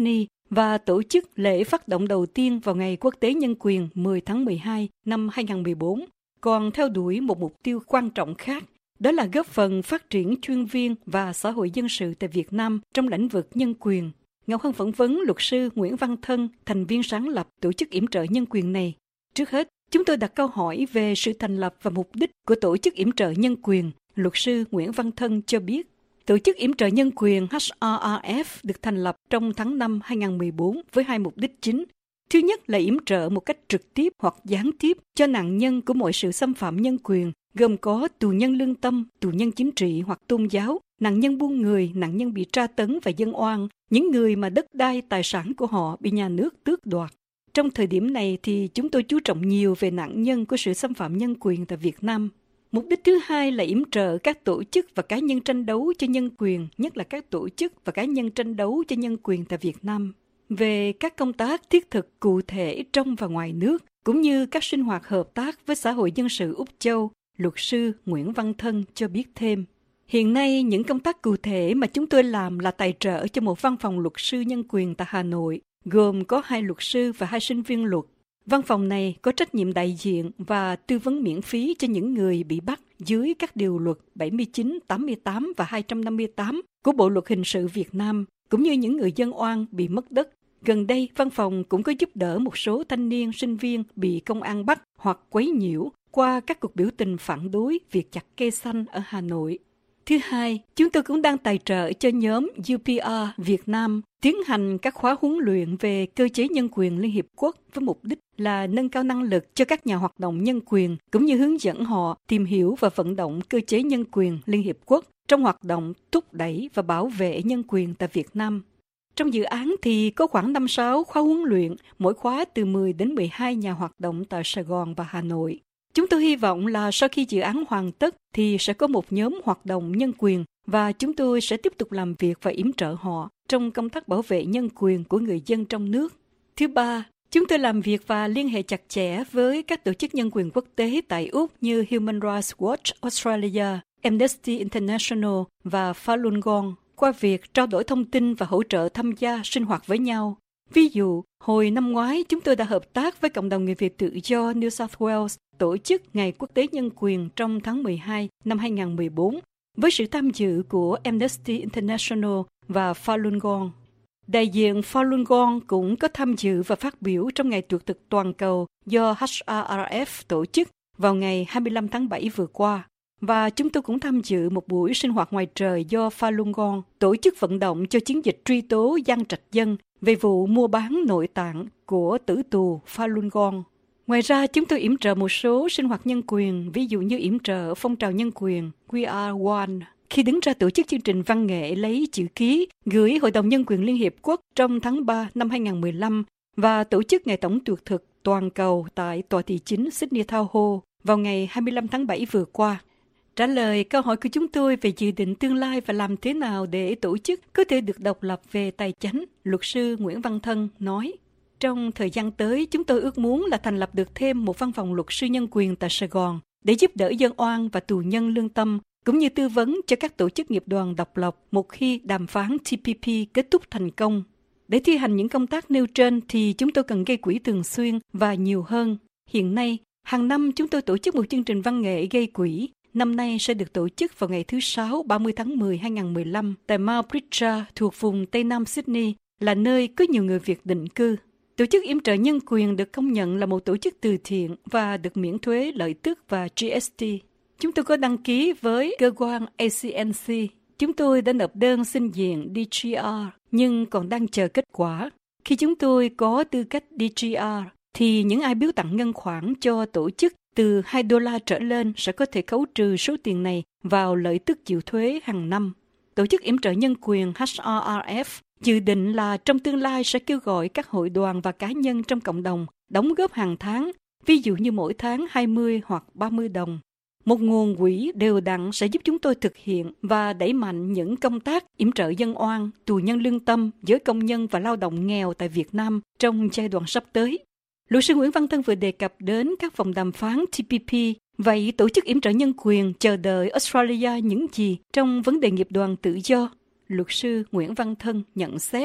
và tổ chức lễ phát động đầu tiên vào ngày Quốc tế Nhân quyền 10 tháng 12 năm 2014, còn theo đuổi một mục tiêu quan trọng khác, đó là góp phần phát triển chuyên viên và xã hội dân sự tại Việt Nam trong lĩnh vực nhân quyền. Ngọc Hân phỏng vấn luật sư Nguyễn Văn Thân, thành viên sáng lập tổ chức yểm trợ nhân quyền này. Trước hết, chúng tôi đặt câu hỏi về sự thành lập và mục đích của tổ chức yểm trợ nhân quyền. Luật sư Nguyễn Văn Thân cho biết, tổ chức yểm trợ nhân quyền HRRF được thành lập trong tháng 5 2014 với hai mục đích chính. Thứ nhất là yểm trợ một cách trực tiếp hoặc gián tiếp cho nạn nhân của mọi sự xâm phạm nhân quyền, gồm có tù nhân lương tâm, tù nhân chính trị hoặc tôn giáo, nạn nhân buôn người, nạn nhân bị tra tấn và dân oan, những người mà đất đai, tài sản của họ bị nhà nước tước đoạt. Trong thời điểm này thì chúng tôi chú trọng nhiều về nạn nhân của sự xâm phạm nhân quyền tại Việt Nam. Mục đích thứ hai là yểm trợ các tổ chức và cá nhân tranh đấu cho nhân quyền, nhất là các tổ chức và cá nhân tranh đấu cho nhân quyền tại Việt Nam. Về các công tác thiết thực cụ thể trong và ngoài nước, cũng như các sinh hoạt hợp tác với xã hội dân sự Úc Châu, luật sư Nguyễn Văn Thân cho biết thêm. Hiện nay, những công tác cụ thể mà chúng tôi làm là tài trợ cho một văn phòng luật sư nhân quyền tại Hà Nội, gồm có 2 luật sư và 2 sinh viên luật. Văn phòng này có trách nhiệm đại diện và tư vấn miễn phí cho những người bị bắt dưới các điều luật 79, 88 và 258 của Bộ Luật Hình sự Việt Nam, cũng như những người dân oan bị mất đất. Gần đây, văn phòng cũng có giúp đỡ một số thanh niên, sinh viên bị công an bắt hoặc quấy nhiễu qua các cuộc biểu tình phản đối việc chặt cây xanh ở Hà Nội. Thứ hai, chúng tôi cũng đang tài trợ cho nhóm UPR Việt Nam tiến hành các khóa huấn luyện về cơ chế nhân quyền Liên Hiệp Quốc với mục đích là nâng cao năng lực cho các nhà hoạt động nhân quyền, cũng như hướng dẫn họ tìm hiểu và vận động cơ chế nhân quyền Liên Hiệp Quốc trong hoạt động thúc đẩy và bảo vệ nhân quyền tại Việt Nam. Trong dự án thì có khoảng 5-6 khóa huấn luyện, mỗi khóa từ 10 đến 12 nhà hoạt động tại Sài Gòn và Hà Nội. Chúng tôi hy vọng là sau khi dự án hoàn tất thì sẽ có một nhóm hoạt động nhân quyền và chúng tôi sẽ tiếp tục làm việc và yểm trợ họ trong công tác bảo vệ nhân quyền của người dân trong nước. Thứ ba, chúng tôi làm việc và liên hệ chặt chẽ với các tổ chức nhân quyền quốc tế tại Úc như Human Rights Watch Australia, Amnesty International và Falun Gong qua việc trao đổi thông tin và hỗ trợ tham gia sinh hoạt với nhau. Ví dụ, hồi năm ngoái chúng tôi đã hợp tác với cộng đồng người Việt tự do New South Wales tổ chức Ngày Quốc tế Nhân quyền trong tháng 12 năm 2014 với sự tham dự của Amnesty International và Falun Gong. Đại diện Falun Gong cũng có tham dự và phát biểu trong Ngày Tuyệt thực Toàn cầu do HRRF tổ chức vào ngày 25 tháng 7 vừa qua. Và chúng tôi cũng tham dự một buổi sinh hoạt ngoài trời do Falun Gong tổ chức vận động cho chiến dịch truy tố Giang Trạch Dân về vụ mua bán nội tạng của tử tù Falun Gong. Ngoài ra, chúng tôi yểm trợ một số sinh hoạt nhân quyền, ví dụ như yểm trợ phong trào nhân quyền We Are One, khi đứng ra tổ chức chương trình văn nghệ lấy chữ ký gửi Hội đồng Nhân quyền Liên Hiệp Quốc trong tháng 3 năm 2015 và tổ chức Ngày Tổng tuyệt thực Toàn cầu tại Tòa thị chính Sydney Town Hall vào ngày 25 tháng 7 vừa qua. Trả lời câu hỏi của chúng tôi về dự định tương lai và làm thế nào để tổ chức có thể được độc lập về tài chính, luật sư Nguyễn Văn Thân nói, trong thời gian tới, chúng tôi ước muốn là thành lập được thêm một văn phòng luật sư nhân quyền tại Sài Gòn để giúp đỡ dân oan và tù nhân lương tâm, cũng như tư vấn cho các tổ chức nghiệp đoàn độc lập một khi đàm phán TPP kết thúc thành công. Để thi hành những công tác nêu trên thì chúng tôi cần gây quỹ thường xuyên và nhiều hơn. Hiện nay, hàng năm chúng tôi tổ chức một chương trình văn nghệ gây quỹ. Năm nay sẽ được tổ chức vào ngày thứ Sáu 30 tháng 10 2015 tại Mount Pritchard thuộc vùng Tây Nam Sydney, là nơi có nhiều người Việt định cư. Tổ chức yểm trợ nhân quyền được công nhận là một tổ chức từ thiện và được miễn thuế lợi tức và GST. Chúng tôi có đăng ký với cơ quan ACNC. Chúng tôi đã nộp đơn xin diện DGR nhưng còn đang chờ kết quả. Khi chúng tôi có tư cách DGR thì những ai biếu tặng ngân khoản cho tổ chức từ $2 trở lên sẽ có thể khấu trừ số tiền này vào lợi tức chịu thuế hàng năm. Tổ chức yểm trợ nhân quyền HRRF dự định là trong tương lai sẽ kêu gọi các hội đoàn và cá nhân trong cộng đồng đóng góp hàng tháng, ví dụ như mỗi tháng 20 hoặc 30 đồng. Một nguồn quỹ đều đặn sẽ giúp chúng tôi thực hiện và đẩy mạnh những công tác yểm trợ dân oan, tù nhân lương tâm, giới công nhân và lao động nghèo tại Việt Nam trong giai đoạn sắp tới. Luật sư Nguyễn Văn Thân vừa đề cập đến các vòng đàm phán TPP. Vậy tổ chức yểm trợ nhân quyền chờ đợi Australia những gì trong vấn đề nghiệp đoàn tự do? Luật sư Nguyễn Văn Thân nhận xét.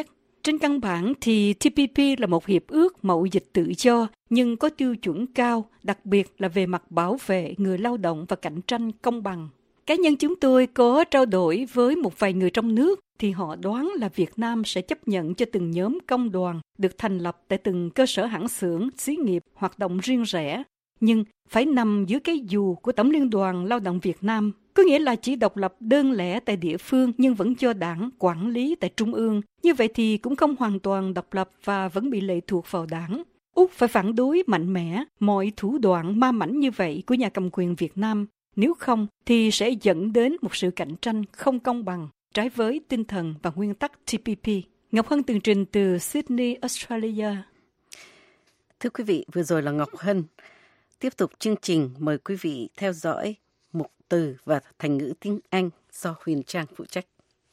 Trên căn bản thì TPP là một hiệp ước mậu dịch tự do nhưng có tiêu chuẩn cao, đặc biệt là về mặt bảo vệ người lao động và cạnh tranh công bằng. Cá nhân chúng tôi có trao đổi với một vài người trong nước thì họ đoán là Việt Nam sẽ chấp nhận cho từng nhóm công đoàn được thành lập tại từng cơ sở hãng xưởng, xí nghiệp hoạt động riêng rẽ, nhưng phải nằm dưới cái dù của Tổng Liên đoàn Lao động Việt Nam. Có nghĩa là chỉ độc lập đơn lẻ tại địa phương nhưng vẫn do đảng quản lý tại trung ương. Như vậy thì cũng không hoàn toàn độc lập và vẫn bị lệ thuộc vào đảng. Úc phải phản đối mạnh mẽ mọi thủ đoạn ma mãnh như vậy của nhà cầm quyền Việt Nam. Nếu không thì sẽ dẫn đến một sự cạnh tranh không công bằng, trái với tinh thần và nguyên tắc TPP. Ngọc Hân tường trình từ Sydney, Australia. Thưa quý vị, vừa rồi là Ngọc Hân. Tiếp tục chương trình, mời quý vị theo dõi mục từ và thành ngữ tiếng Anh do Huyền Trang phụ trách.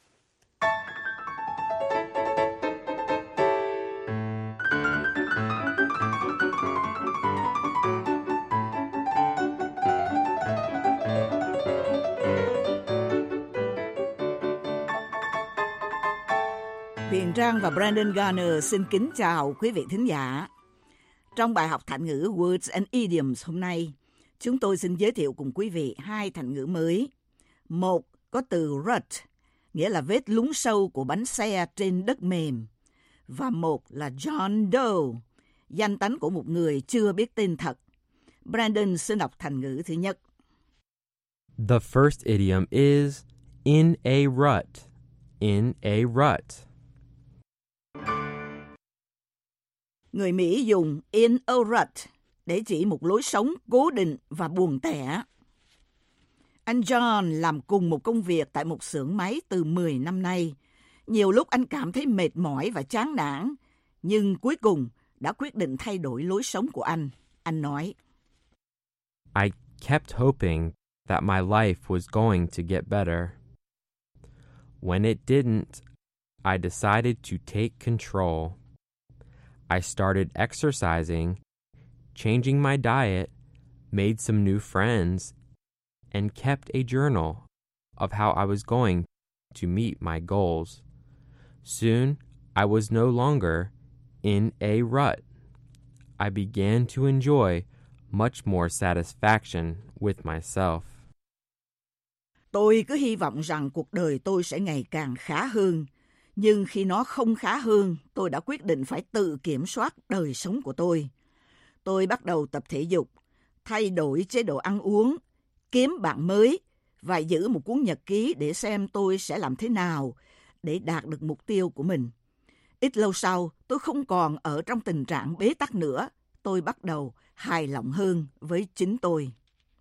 Huyền Trang và Brandon Garner xin kính chào quý vị thính giả. Trong bài học thành ngữ Words and Idioms hôm nay, chúng tôi xin giới thiệu cùng quý vị hai thành ngữ mới. Một có từ rut, nghĩa là vết lún sâu của bánh xe trên đất mềm. Và một là John Doe, danh tánh của một người chưa biết tên thật. Brandon xin đọc thành ngữ thứ nhất. The first idiom is in a rut. In a rut. Người Mỹ dùng in a rut để chỉ một lối sống cố định và buồn tẻ. Anh John làm cùng một công việc tại một xưởng máy từ 10 năm nay. Nhiều lúc anh cảm thấy mệt mỏi và chán nản, nhưng cuối cùng đã quyết định thay đổi lối sống của anh. Anh nói, I kept hoping that my life was going to get better. When it didn't, I decided to take control. I started exercising, changing my diet, made some new friends, and kept a journal of how I was going to meet my goals. Soon, I was no longer in a rut. I began to enjoy much more satisfaction with myself. Tôi cứ hy vọng rằng cuộc đời tôi sẽ ngày càng khá hơn. Nhưng khi nó không khá hơn, tôi đã quyết định phải tự kiểm soát đời sống của tôi. Tôi bắt đầu tập thể dục, thay đổi chế độ ăn uống, kiếm bạn mới và giữ một cuốn nhật ký để xem tôi sẽ làm thế nào để đạt được mục tiêu của mình. Ít lâu sau, tôi không còn ở trong tình trạng bế tắc nữa. Tôi bắt đầu hài lòng hơn với chính tôi.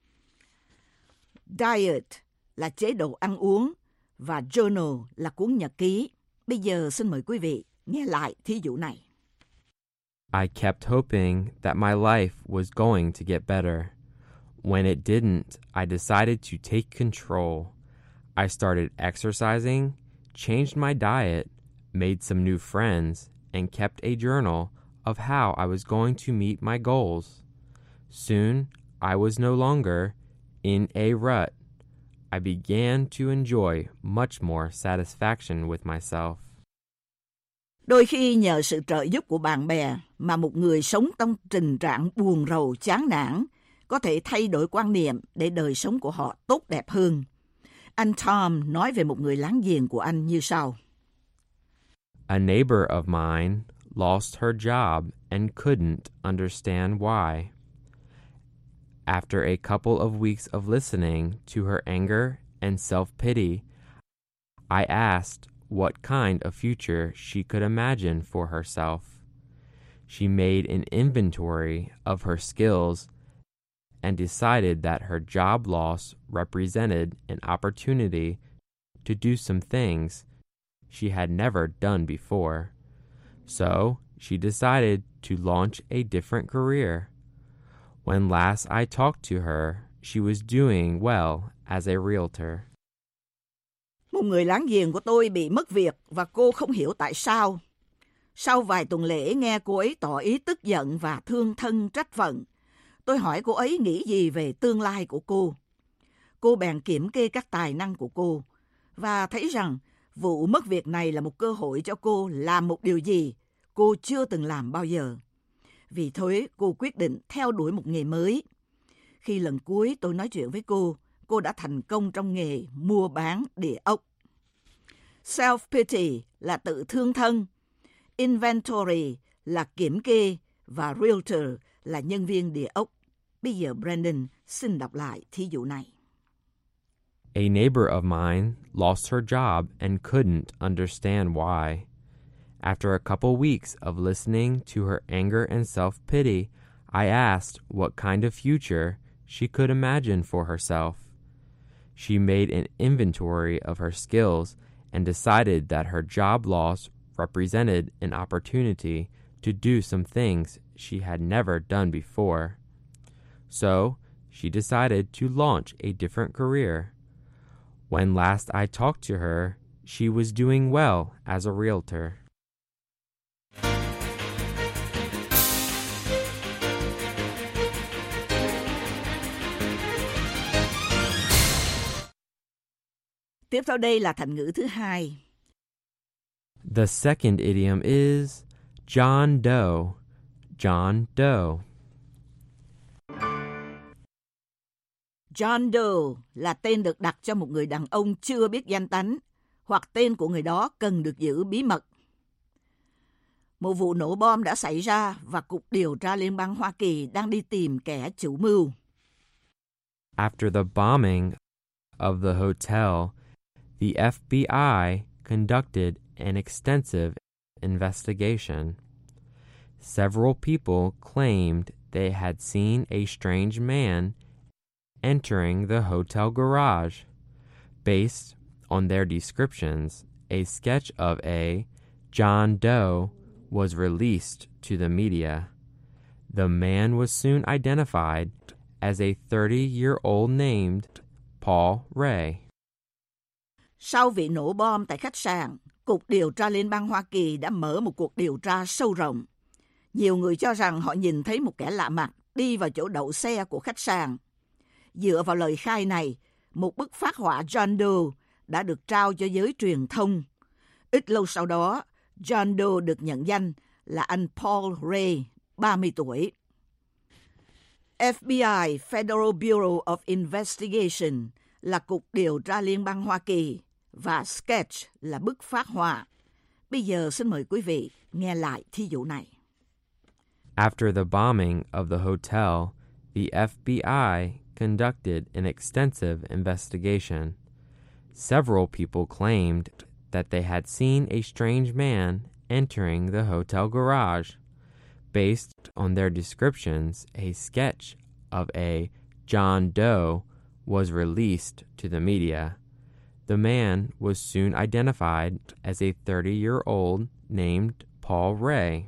Diet là chế độ ăn uống và journal là cuốn nhật ký. Bây giờ xin mời quý vị nghe lại thí dụ này. I kept hoping that my life was going to get better. When it didn't, I decided to take control. I started exercising, changed my diet, made some new friends, and kept a journal of how I was going to meet my goals. Soon, I was no longer in a rut. I began to enjoy much more satisfaction with myself. Đôi khi nhờ sự trợ giúp của bạn bè mà một người sống trong tình trạng buồn rầu chán nản có thể thay đổi quan niệm để đời sống của họ tốt đẹp hơn. Anh Tom nói về một người láng giềng của anh như sau. A neighbor of mine lost her job and couldn't understand why. After a couple of weeks of listening to her anger and self-pity, I asked what kind of future she could imagine for herself. She made an inventory of her skills and decided that her job loss represented an opportunity to do some things she had never done before. So she decided to launch a different career. When last I talked to her, she was doing well as a realtor. Một người láng giềng của tôi bị mất việc và cô không hiểu tại sao. Sau vài tuần lễ nghe cô ấy tỏ ý tức giận và thương thân trách phận, tôi hỏi cô ấy nghĩ gì về tương lai của cô. Cô bèn kiểm kê các tài năng của cô và thấy rằng Vụ mất việc này là một cơ hội cho cô làm một điều gì cô chưa từng làm bao giờ. Vì thế, cô quyết định theo đuổi một nghề mới. Khi lần cuối tôi nói chuyện với cô đã thành công trong nghề mua bán địa ốc. Self-pity là tự thương thân, inventory là kiểm kê và realtor là nhân viên địa ốc. Bây giờ Brandon xin đọc lại thí dụ này. A neighbor of mine lost her job and couldn't understand why. After a couple weeks of listening to her anger and self-pity, I asked what kind of future she could imagine for herself. She made an inventory of her skills and decided that her job loss represented an opportunity to do some things she had never done before. So, she decided to launch a different career. When last I talked to her, she was doing well as a realtor. Tiếp theo đây là thành ngữ thứ hai. The second idiom is John Doe. John Doe. John Doe là tên được đặt cho một người đàn ông chưa biết danh tánh, hoặc tên của người đó cần được giữ bí mật. Một vụ nổ bom đã xảy ra và Cục Điều tra Liên bang Hoa Kỳ đang đi tìm kẻ chủ mưu. After the bombing of the hotel, the FBI conducted an extensive investigation. Several people claimed they had seen a strange man entering the hotel garage. Based on their descriptions, a sketch of a John Doe was released to the media. The man was soon identified as a 30-year-old named Paul Ray. Sau vụ nổ bom tại khách sạn, Cục Điều tra Liên bang Hoa Kỳ đã mở một cuộc điều tra sâu rộng. Nhiều người cho rằng họ nhìn thấy một kẻ lạ mặt đi vào chỗ đậu xe của khách sạn. Dựa vào lời khai này, một bức phác họa John Doe đã được trao cho giới truyền thông. Ít lâu sau đó, John Doe được nhận danh là anh Paul Ray, 30 tuổi. FBI, Federal Bureau of Investigation, là Cục Điều tra Liên bang Hoa Kỳ, và sketch là bức phác họa. Bây giờ xin mời quý vị nghe lại thí dụ này. After the bombing of the hotel, the FBI conducted an extensive investigation. Several people claimed that they had seen a strange man entering the hotel garage. Based on their descriptions, a sketch of a John Doe was released to the media. The man was soon identified as a 30-year-old named Paul Ray.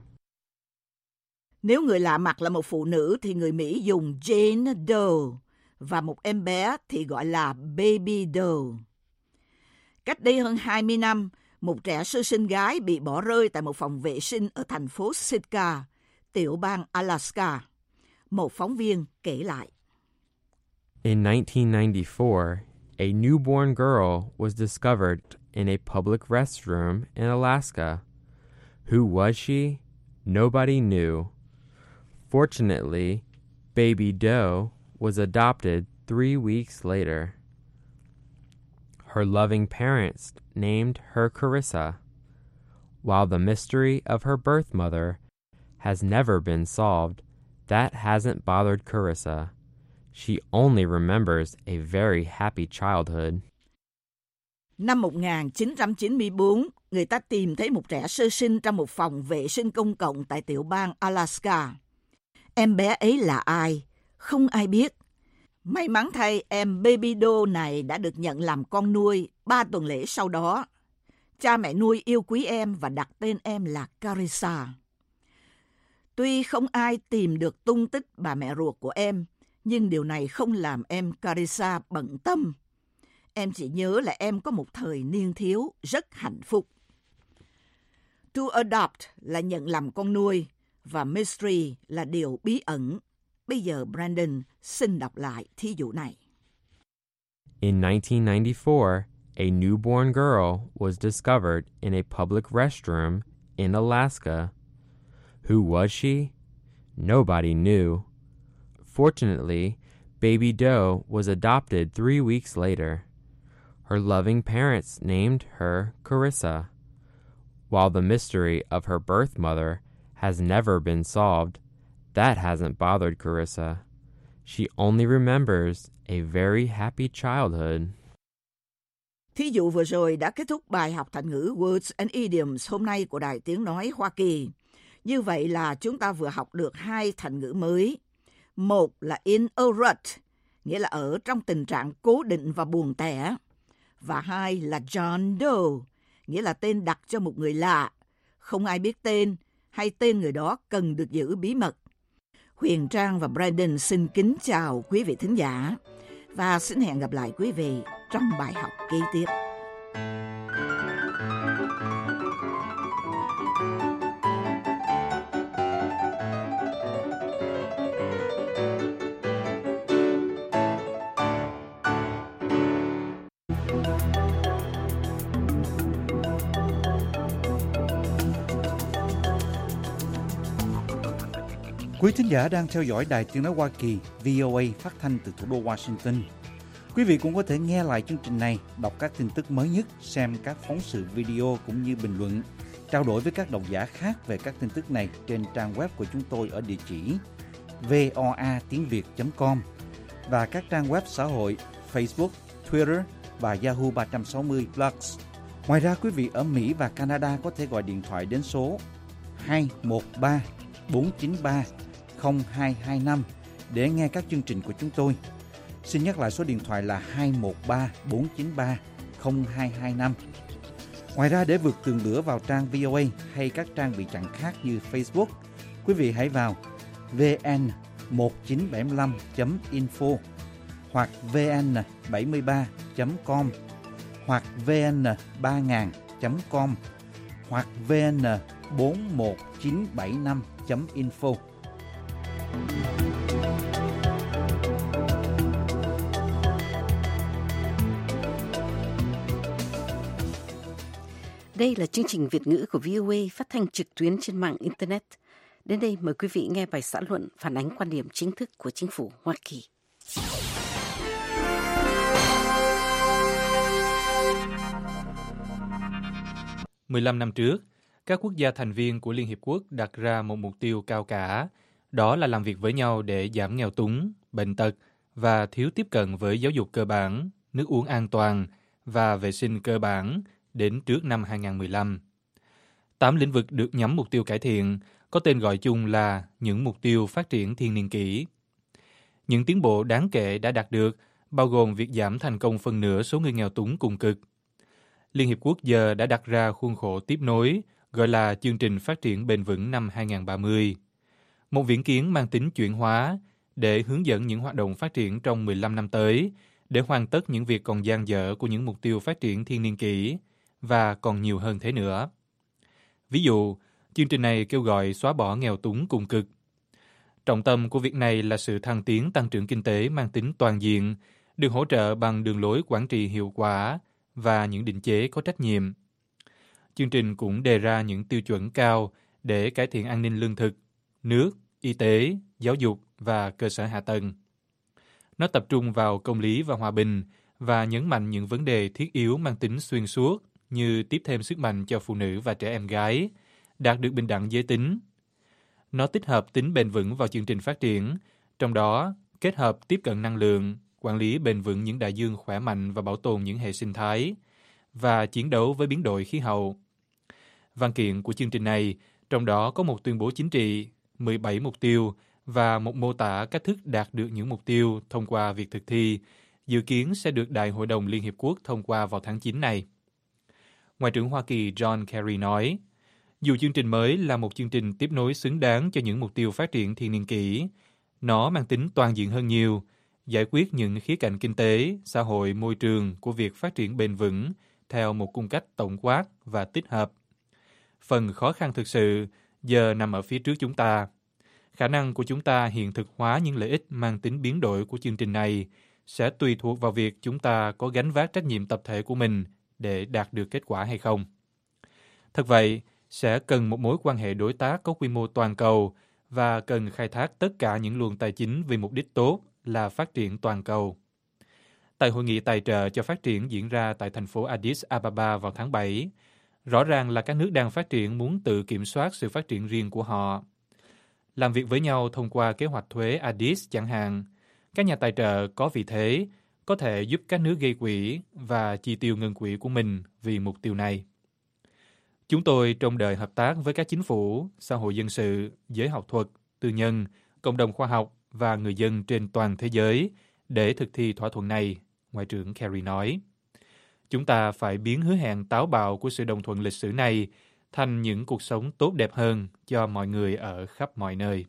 Nếu người lạ mặt là một phụ nữ thì người Mỹ dùng Jane Doe và một em bé thì gọi là Baby Doe. Cách đây hơn 20 năm, một trẻ sơ sinh gái bị bỏ rơi tại một phòng vệ sinh ở thành phố Sitka, tiểu bang Alaska. Một phóng viên kể lại. In 1994, a newborn girl was discovered in a public restroom in Alaska. Who was she? Nobody knew. Fortunately, Baby Doe was adopted 3 weeks later. Her loving parents named her Carissa. While the mystery of her birth mother has never been solved, that hasn't bothered Carissa. She only remembers a very happy childhood. Năm 1994, người ta tìm thấy một trẻ sơ sinh trong một phòng vệ sinh công cộng tại tiểu bang Alaska. Em bé ấy là ai? Không ai biết. May mắn thay, em Baby Doe này đã được nhận làm con nuôi 3 tuần lễ sau đó. Cha mẹ nuôi yêu quý em và đặt tên em là Carissa. Tuy không ai tìm được tung tích bà mẹ ruột của em, nhưng điều này không làm em Carissa bận tâm. Em chỉ nhớ là em có một thời niên thiếu rất hạnh phúc. To adopt là nhận làm con nuôi, và mystery là điều bí ẩn. Bây giờ Brandon xin đọc lại thí dụ này. In 1994, a newborn girl was discovered in a public restroom in Alaska. Who was she? Nobody knew. Fortunately, baby Doe was adopted 3 weeks later. Her loving parents named her Carissa. While the mystery of her birth mother has never been solved, that hasn't bothered Carissa. She only remembers a very happy childhood. Thí dụ vừa rồi đã kết thúc bài học thành ngữ Words and Idioms hôm nay của Đài Tiếng Nói Hoa Kỳ. Như vậy là chúng ta vừa học được 2 thành ngữ mới. Một là in a rut, nghĩa là ở trong tình trạng cố định và buồn tẻ. Và 2 là John Doe, nghĩa là tên đặt cho một người lạ, không ai biết tên hay tên người đó cần được giữ bí mật. Huyền Trang và Brandon xin kính chào quý vị thính giả và xin hẹn gặp lại quý vị trong bài học kế tiếp. Quý thính giả đang theo dõi Đài Tiếng Nói Hoa Kỳ VOA phát thanh từ thủ đô Washington. Quý vị cũng có thể nghe lại chương trình này, đọc các tin tức mới nhất, xem các phóng sự video cũng như bình luận, trao đổi với các độc giả khác về các tin tức này trên trang web của chúng tôi ở địa chỉ voatiengviet.com và các trang web xã hội Facebook, Twitter và Yahoo 360 Plus. Ngoài ra, quý vị ở Mỹ và Canada có thể gọi điện thoại đến số 213 493 0225 để nghe các chương trình của chúng tôi. Xin nhắc lại số điện thoại là 213 493 0225. Ngoài ra, để vượt tường lửa vào trang VOA hay các trang bị chặn khác như Facebook, quý vị hãy vào vn1975.info hoặc vn73.com hoặc vn3000.com hoặc vn41975.info. Đây là chương trình Việt ngữ của VOA phát thanh trực tuyến trên mạng Internet. Đến đây mời quý vị nghe bài xã luận phản ánh quan điểm chính thức của chính phủ Hoa Kỳ. 15 năm trước, các quốc gia thành viên của Liên Hiệp Quốc đặt ra một mục tiêu cao cả, đó là làm việc với nhau để giảm nghèo túng, bệnh tật và thiếu tiếp cận với giáo dục cơ bản, nước uống an toàn và vệ sinh cơ bản đến trước năm 2015. 8 lĩnh vực được nhắm mục tiêu cải thiện, có tên gọi chung là những mục tiêu phát triển thiên niên kỷ. Những tiến bộ đáng kể đã đạt được, bao gồm việc giảm thành công phần nửa số người nghèo túng cùng cực. Liên Hiệp Quốc giờ đã đặt ra khuôn khổ tiếp nối, gọi là Chương trình Phát triển Bền vững năm 2030. Một viễn kiến mang tính chuyển hóa để hướng dẫn những hoạt động phát triển trong 15 năm tới, để hoàn tất những việc còn dang dở của những mục tiêu phát triển thiên niên kỷ, và còn nhiều hơn thế nữa. Ví dụ, chương trình này kêu gọi xóa bỏ nghèo túng cùng cực. Trọng tâm của việc này là sự thăng tiến tăng trưởng kinh tế mang tính toàn diện, được hỗ trợ bằng đường lối quản trị hiệu quả và những định chế có trách nhiệm. Chương trình cũng đề ra những tiêu chuẩn cao để cải thiện an ninh lương thực, nước, y tế, giáo dục và cơ sở hạ tầng. Nó tập trung vào công lý và hòa bình và nhấn mạnh những vấn đề thiết yếu mang tính xuyên suốt như tiếp thêm sức mạnh cho phụ nữ và trẻ em gái, đạt được bình đẳng giới tính. Nó tích hợp tính bền vững vào chương trình phát triển, trong đó kết hợp tiếp cận năng lượng, quản lý bền vững những đại dương khỏe mạnh và bảo tồn những hệ sinh thái, và chiến đấu với biến đổi khí hậu. Văn kiện của chương trình này, trong đó có một tuyên bố chính trị, 17 mục tiêu và một mô tả cách thức đạt được những mục tiêu thông qua việc thực thi, dự kiến sẽ được Đại hội đồng Liên Hiệp Quốc thông qua vào tháng 9 này. Ngoại trưởng Hoa Kỳ John Kerry nói, dù chương trình mới là một chương trình tiếp nối xứng đáng cho những mục tiêu phát triển thiên niên kỷ, nó mang tính toàn diện hơn nhiều, giải quyết những khía cạnh kinh tế, xã hội, môi trường của việc phát triển bền vững theo một cung cách tổng quát và tích hợp. Phần khó khăn thực sự giờ nằm ở phía trước chúng ta. Khả năng của chúng ta hiện thực hóa những lợi ích mang tính biến đổi của chương trình này sẽ tùy thuộc vào việc chúng ta có gánh vác trách nhiệm tập thể của mình để đạt được kết quả hay không. Thật vậy, sẽ cần một mối quan hệ đối tác có quy mô toàn cầu và cần khai thác tất cả những luồng tài chính vì mục đích tốt là phát triển toàn cầu. Tại hội nghị tài trợ cho phát triển diễn ra tại thành phố Addis Ababa vào tháng 7, rõ ràng là các nước đang phát triển muốn tự kiểm soát sự phát triển riêng của họ. Làm việc với nhau thông qua kế hoạch thuế Addis chẳng hạn, các nhà tài trợ có vị thế có thể giúp các nước gây quỹ và chi tiêu ngân quỹ của mình vì mục tiêu này. Chúng tôi trông đợi hợp tác với các chính phủ, xã hội dân sự, giới học thuật, tư nhân, cộng đồng khoa học và người dân trên toàn thế giới để thực thi thỏa thuận này, Ngoại trưởng Kerry nói. Chúng ta phải biến hứa hẹn táo bạo của sự đồng thuận lịch sử này thành những cuộc sống tốt đẹp hơn cho mọi người ở khắp mọi nơi.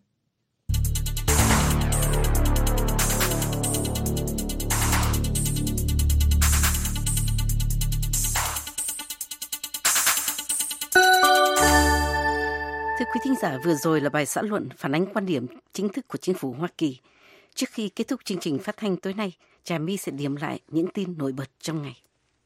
Thưa quý thính giả, vừa rồi là bài xã luận phản ánh quan điểm chính thức của chính phủ Hoa Kỳ. Trước khi kết thúc chương trình phát thanh tối nay, Trà My sẽ điểm lại những tin nổi bật trong ngày.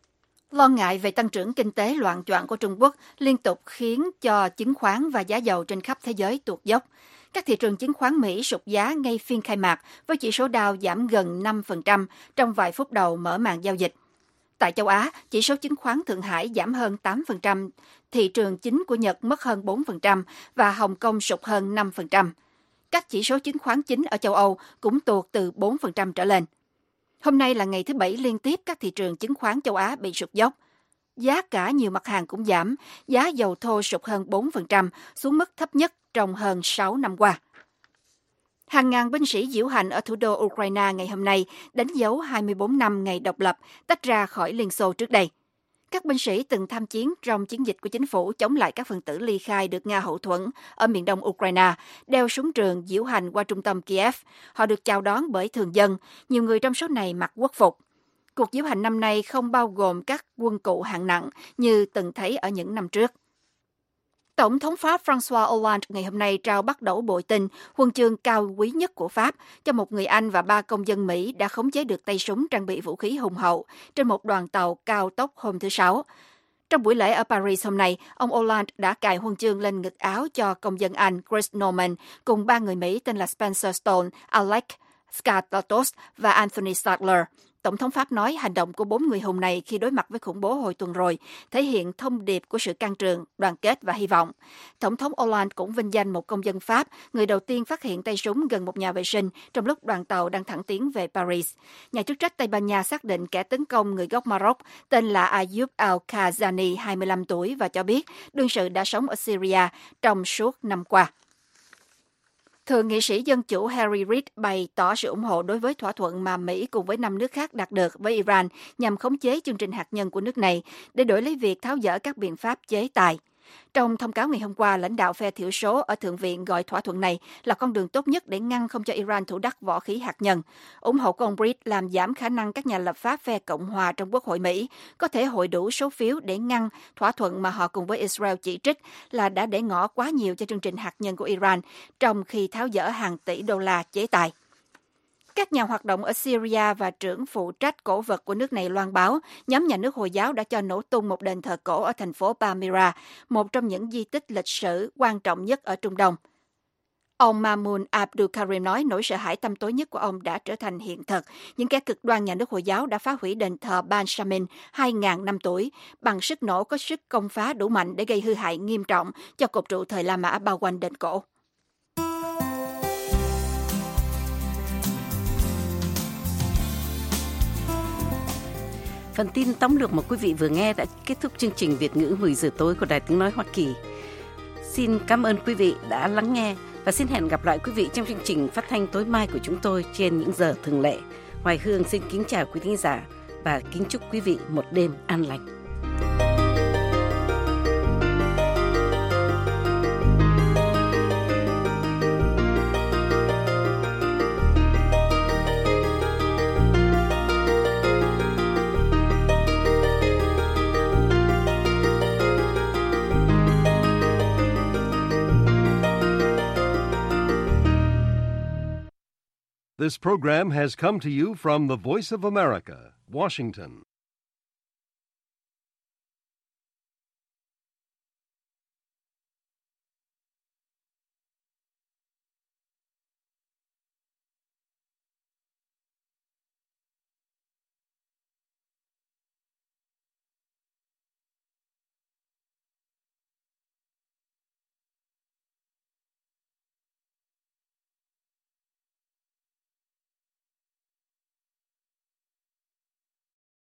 Lo ngại về tăng trưởng kinh tế loạng choạng của Trung Quốc liên tục khiến cho chứng khoán và giá dầu trên khắp thế giới tuột dốc. Các thị trường chứng khoán Mỹ sụt giá ngay phiên khai mạc với chỉ số Dow giảm gần 5% trong vài phút đầu mở màn giao dịch. Tại châu Á, chỉ số chứng khoán Thượng Hải giảm hơn 8%, thị trường chính của Nhật mất hơn 4% và Hồng Kông sụt hơn 5%. Các chỉ số chứng khoán chính ở châu Âu cũng tuột từ 4% trở lên. Hôm nay là ngày thứ Bảy liên tiếp các thị trường chứng khoán châu Á bị sụt dốc. Giá cả nhiều mặt hàng cũng giảm, giá dầu thô sụt hơn 4%, xuống mức thấp nhất trong hơn 6 năm qua. Hàng ngàn binh sĩ diễu hành ở thủ đô Ukraine ngày hôm nay đánh dấu 24 năm ngày độc lập, tách ra khỏi Liên Xô trước đây. Các binh sĩ từng tham chiến trong chiến dịch của chính phủ chống lại các phần tử ly khai được Nga hậu thuẫn ở miền đông Ukraine, đeo súng trường diễu hành qua trung tâm Kiev. Họ được chào đón bởi thường dân, nhiều người trong số này mặc quốc phục. Cuộc diễu hành năm nay không bao gồm các quân cụ hạng nặng như từng thấy ở những năm trước. Tổng thống Pháp François Hollande ngày hôm nay trao bắt đầu bội tinh, huân chương cao quý nhất của Pháp, cho một người Anh và 3 công dân Mỹ đã khống chế được tay súng trang bị vũ khí hùng hậu trên một đoàn tàu cao tốc hôm thứ Sáu. Trong buổi lễ ở Paris hôm nay, ông Hollande đã cài huân chương lên ngực áo cho công dân Anh Chris Norman cùng 3 người Mỹ tên là Spencer Stone, Alec Scatlatos và Anthony Sadler. Tổng thống Pháp nói hành động của 4 người hùng này khi đối mặt với khủng bố hồi tuần rồi thể hiện thông điệp của sự can trường, đoàn kết và hy vọng. Tổng thống Hollande cũng vinh danh một công dân Pháp, người đầu tiên phát hiện tay súng gần một nhà vệ sinh trong lúc đoàn tàu đang thẳng tiến về Paris. Nhà chức trách Tây Ban Nha xác định kẻ tấn công người gốc Maroc tên là Ayoub Al-Khazani, 25 tuổi và cho biết đương sự đã sống ở Syria trong suốt năm qua. Thượng nghị sĩ Dân chủ Harry Reid bày tỏ sự ủng hộ đối với thỏa thuận mà Mỹ cùng với 5 nước khác đạt được với Iran nhằm khống chế chương trình hạt nhân của nước này để đổi lấy việc tháo dỡ các biện pháp chế tài. Trong thông cáo ngày hôm qua, lãnh đạo phe thiểu số ở Thượng viện gọi thỏa thuận này là con đường tốt nhất để ngăn không cho Iran thủ đắc võ khí hạt nhân. Ủng hộ của ông Reid làm giảm khả năng các nhà lập pháp phe Cộng hòa trong Quốc hội Mỹ có thể hội đủ số phiếu để ngăn thỏa thuận mà họ cùng với Israel chỉ trích là đã để ngỏ quá nhiều cho chương trình hạt nhân của Iran, trong khi tháo dỡ hàng tỷ đô la chế tài. Các nhà hoạt động ở Syria và trưởng phụ trách cổ vật của nước này loan báo nhóm nhà nước Hồi giáo đã cho nổ tung một đền thờ cổ ở thành phố Palmyra, một trong những di tích lịch sử quan trọng nhất ở Trung Đông. Ông Mahmoud Abdul Karim nói nỗi sợ hãi tăm tối nhất của ông đã trở thành hiện thực. Những kẻ cực đoan nhà nước Hồi giáo đã phá hủy đền thờ Ban Shamin 2.000 năm tuổi bằng sức nổ có sức công phá đủ mạnh để gây hư hại nghiêm trọng cho cột trụ thời La Mã bao quanh đền cổ. Phần tin tóm lược mà quý vị vừa nghe đã kết thúc chương trình Việt ngữ 10 giờ tối của Đài Tiếng Nói Hoa Kỳ. Xin cảm ơn quý vị đã lắng nghe và xin hẹn gặp lại quý vị trong chương trình phát thanh tối mai của chúng tôi trên những giờ thường lệ. Hoài Hương xin kính chào quý thính giả và kính chúc quý vị một đêm an lành. This program has come to you from the Voice of America, Washington.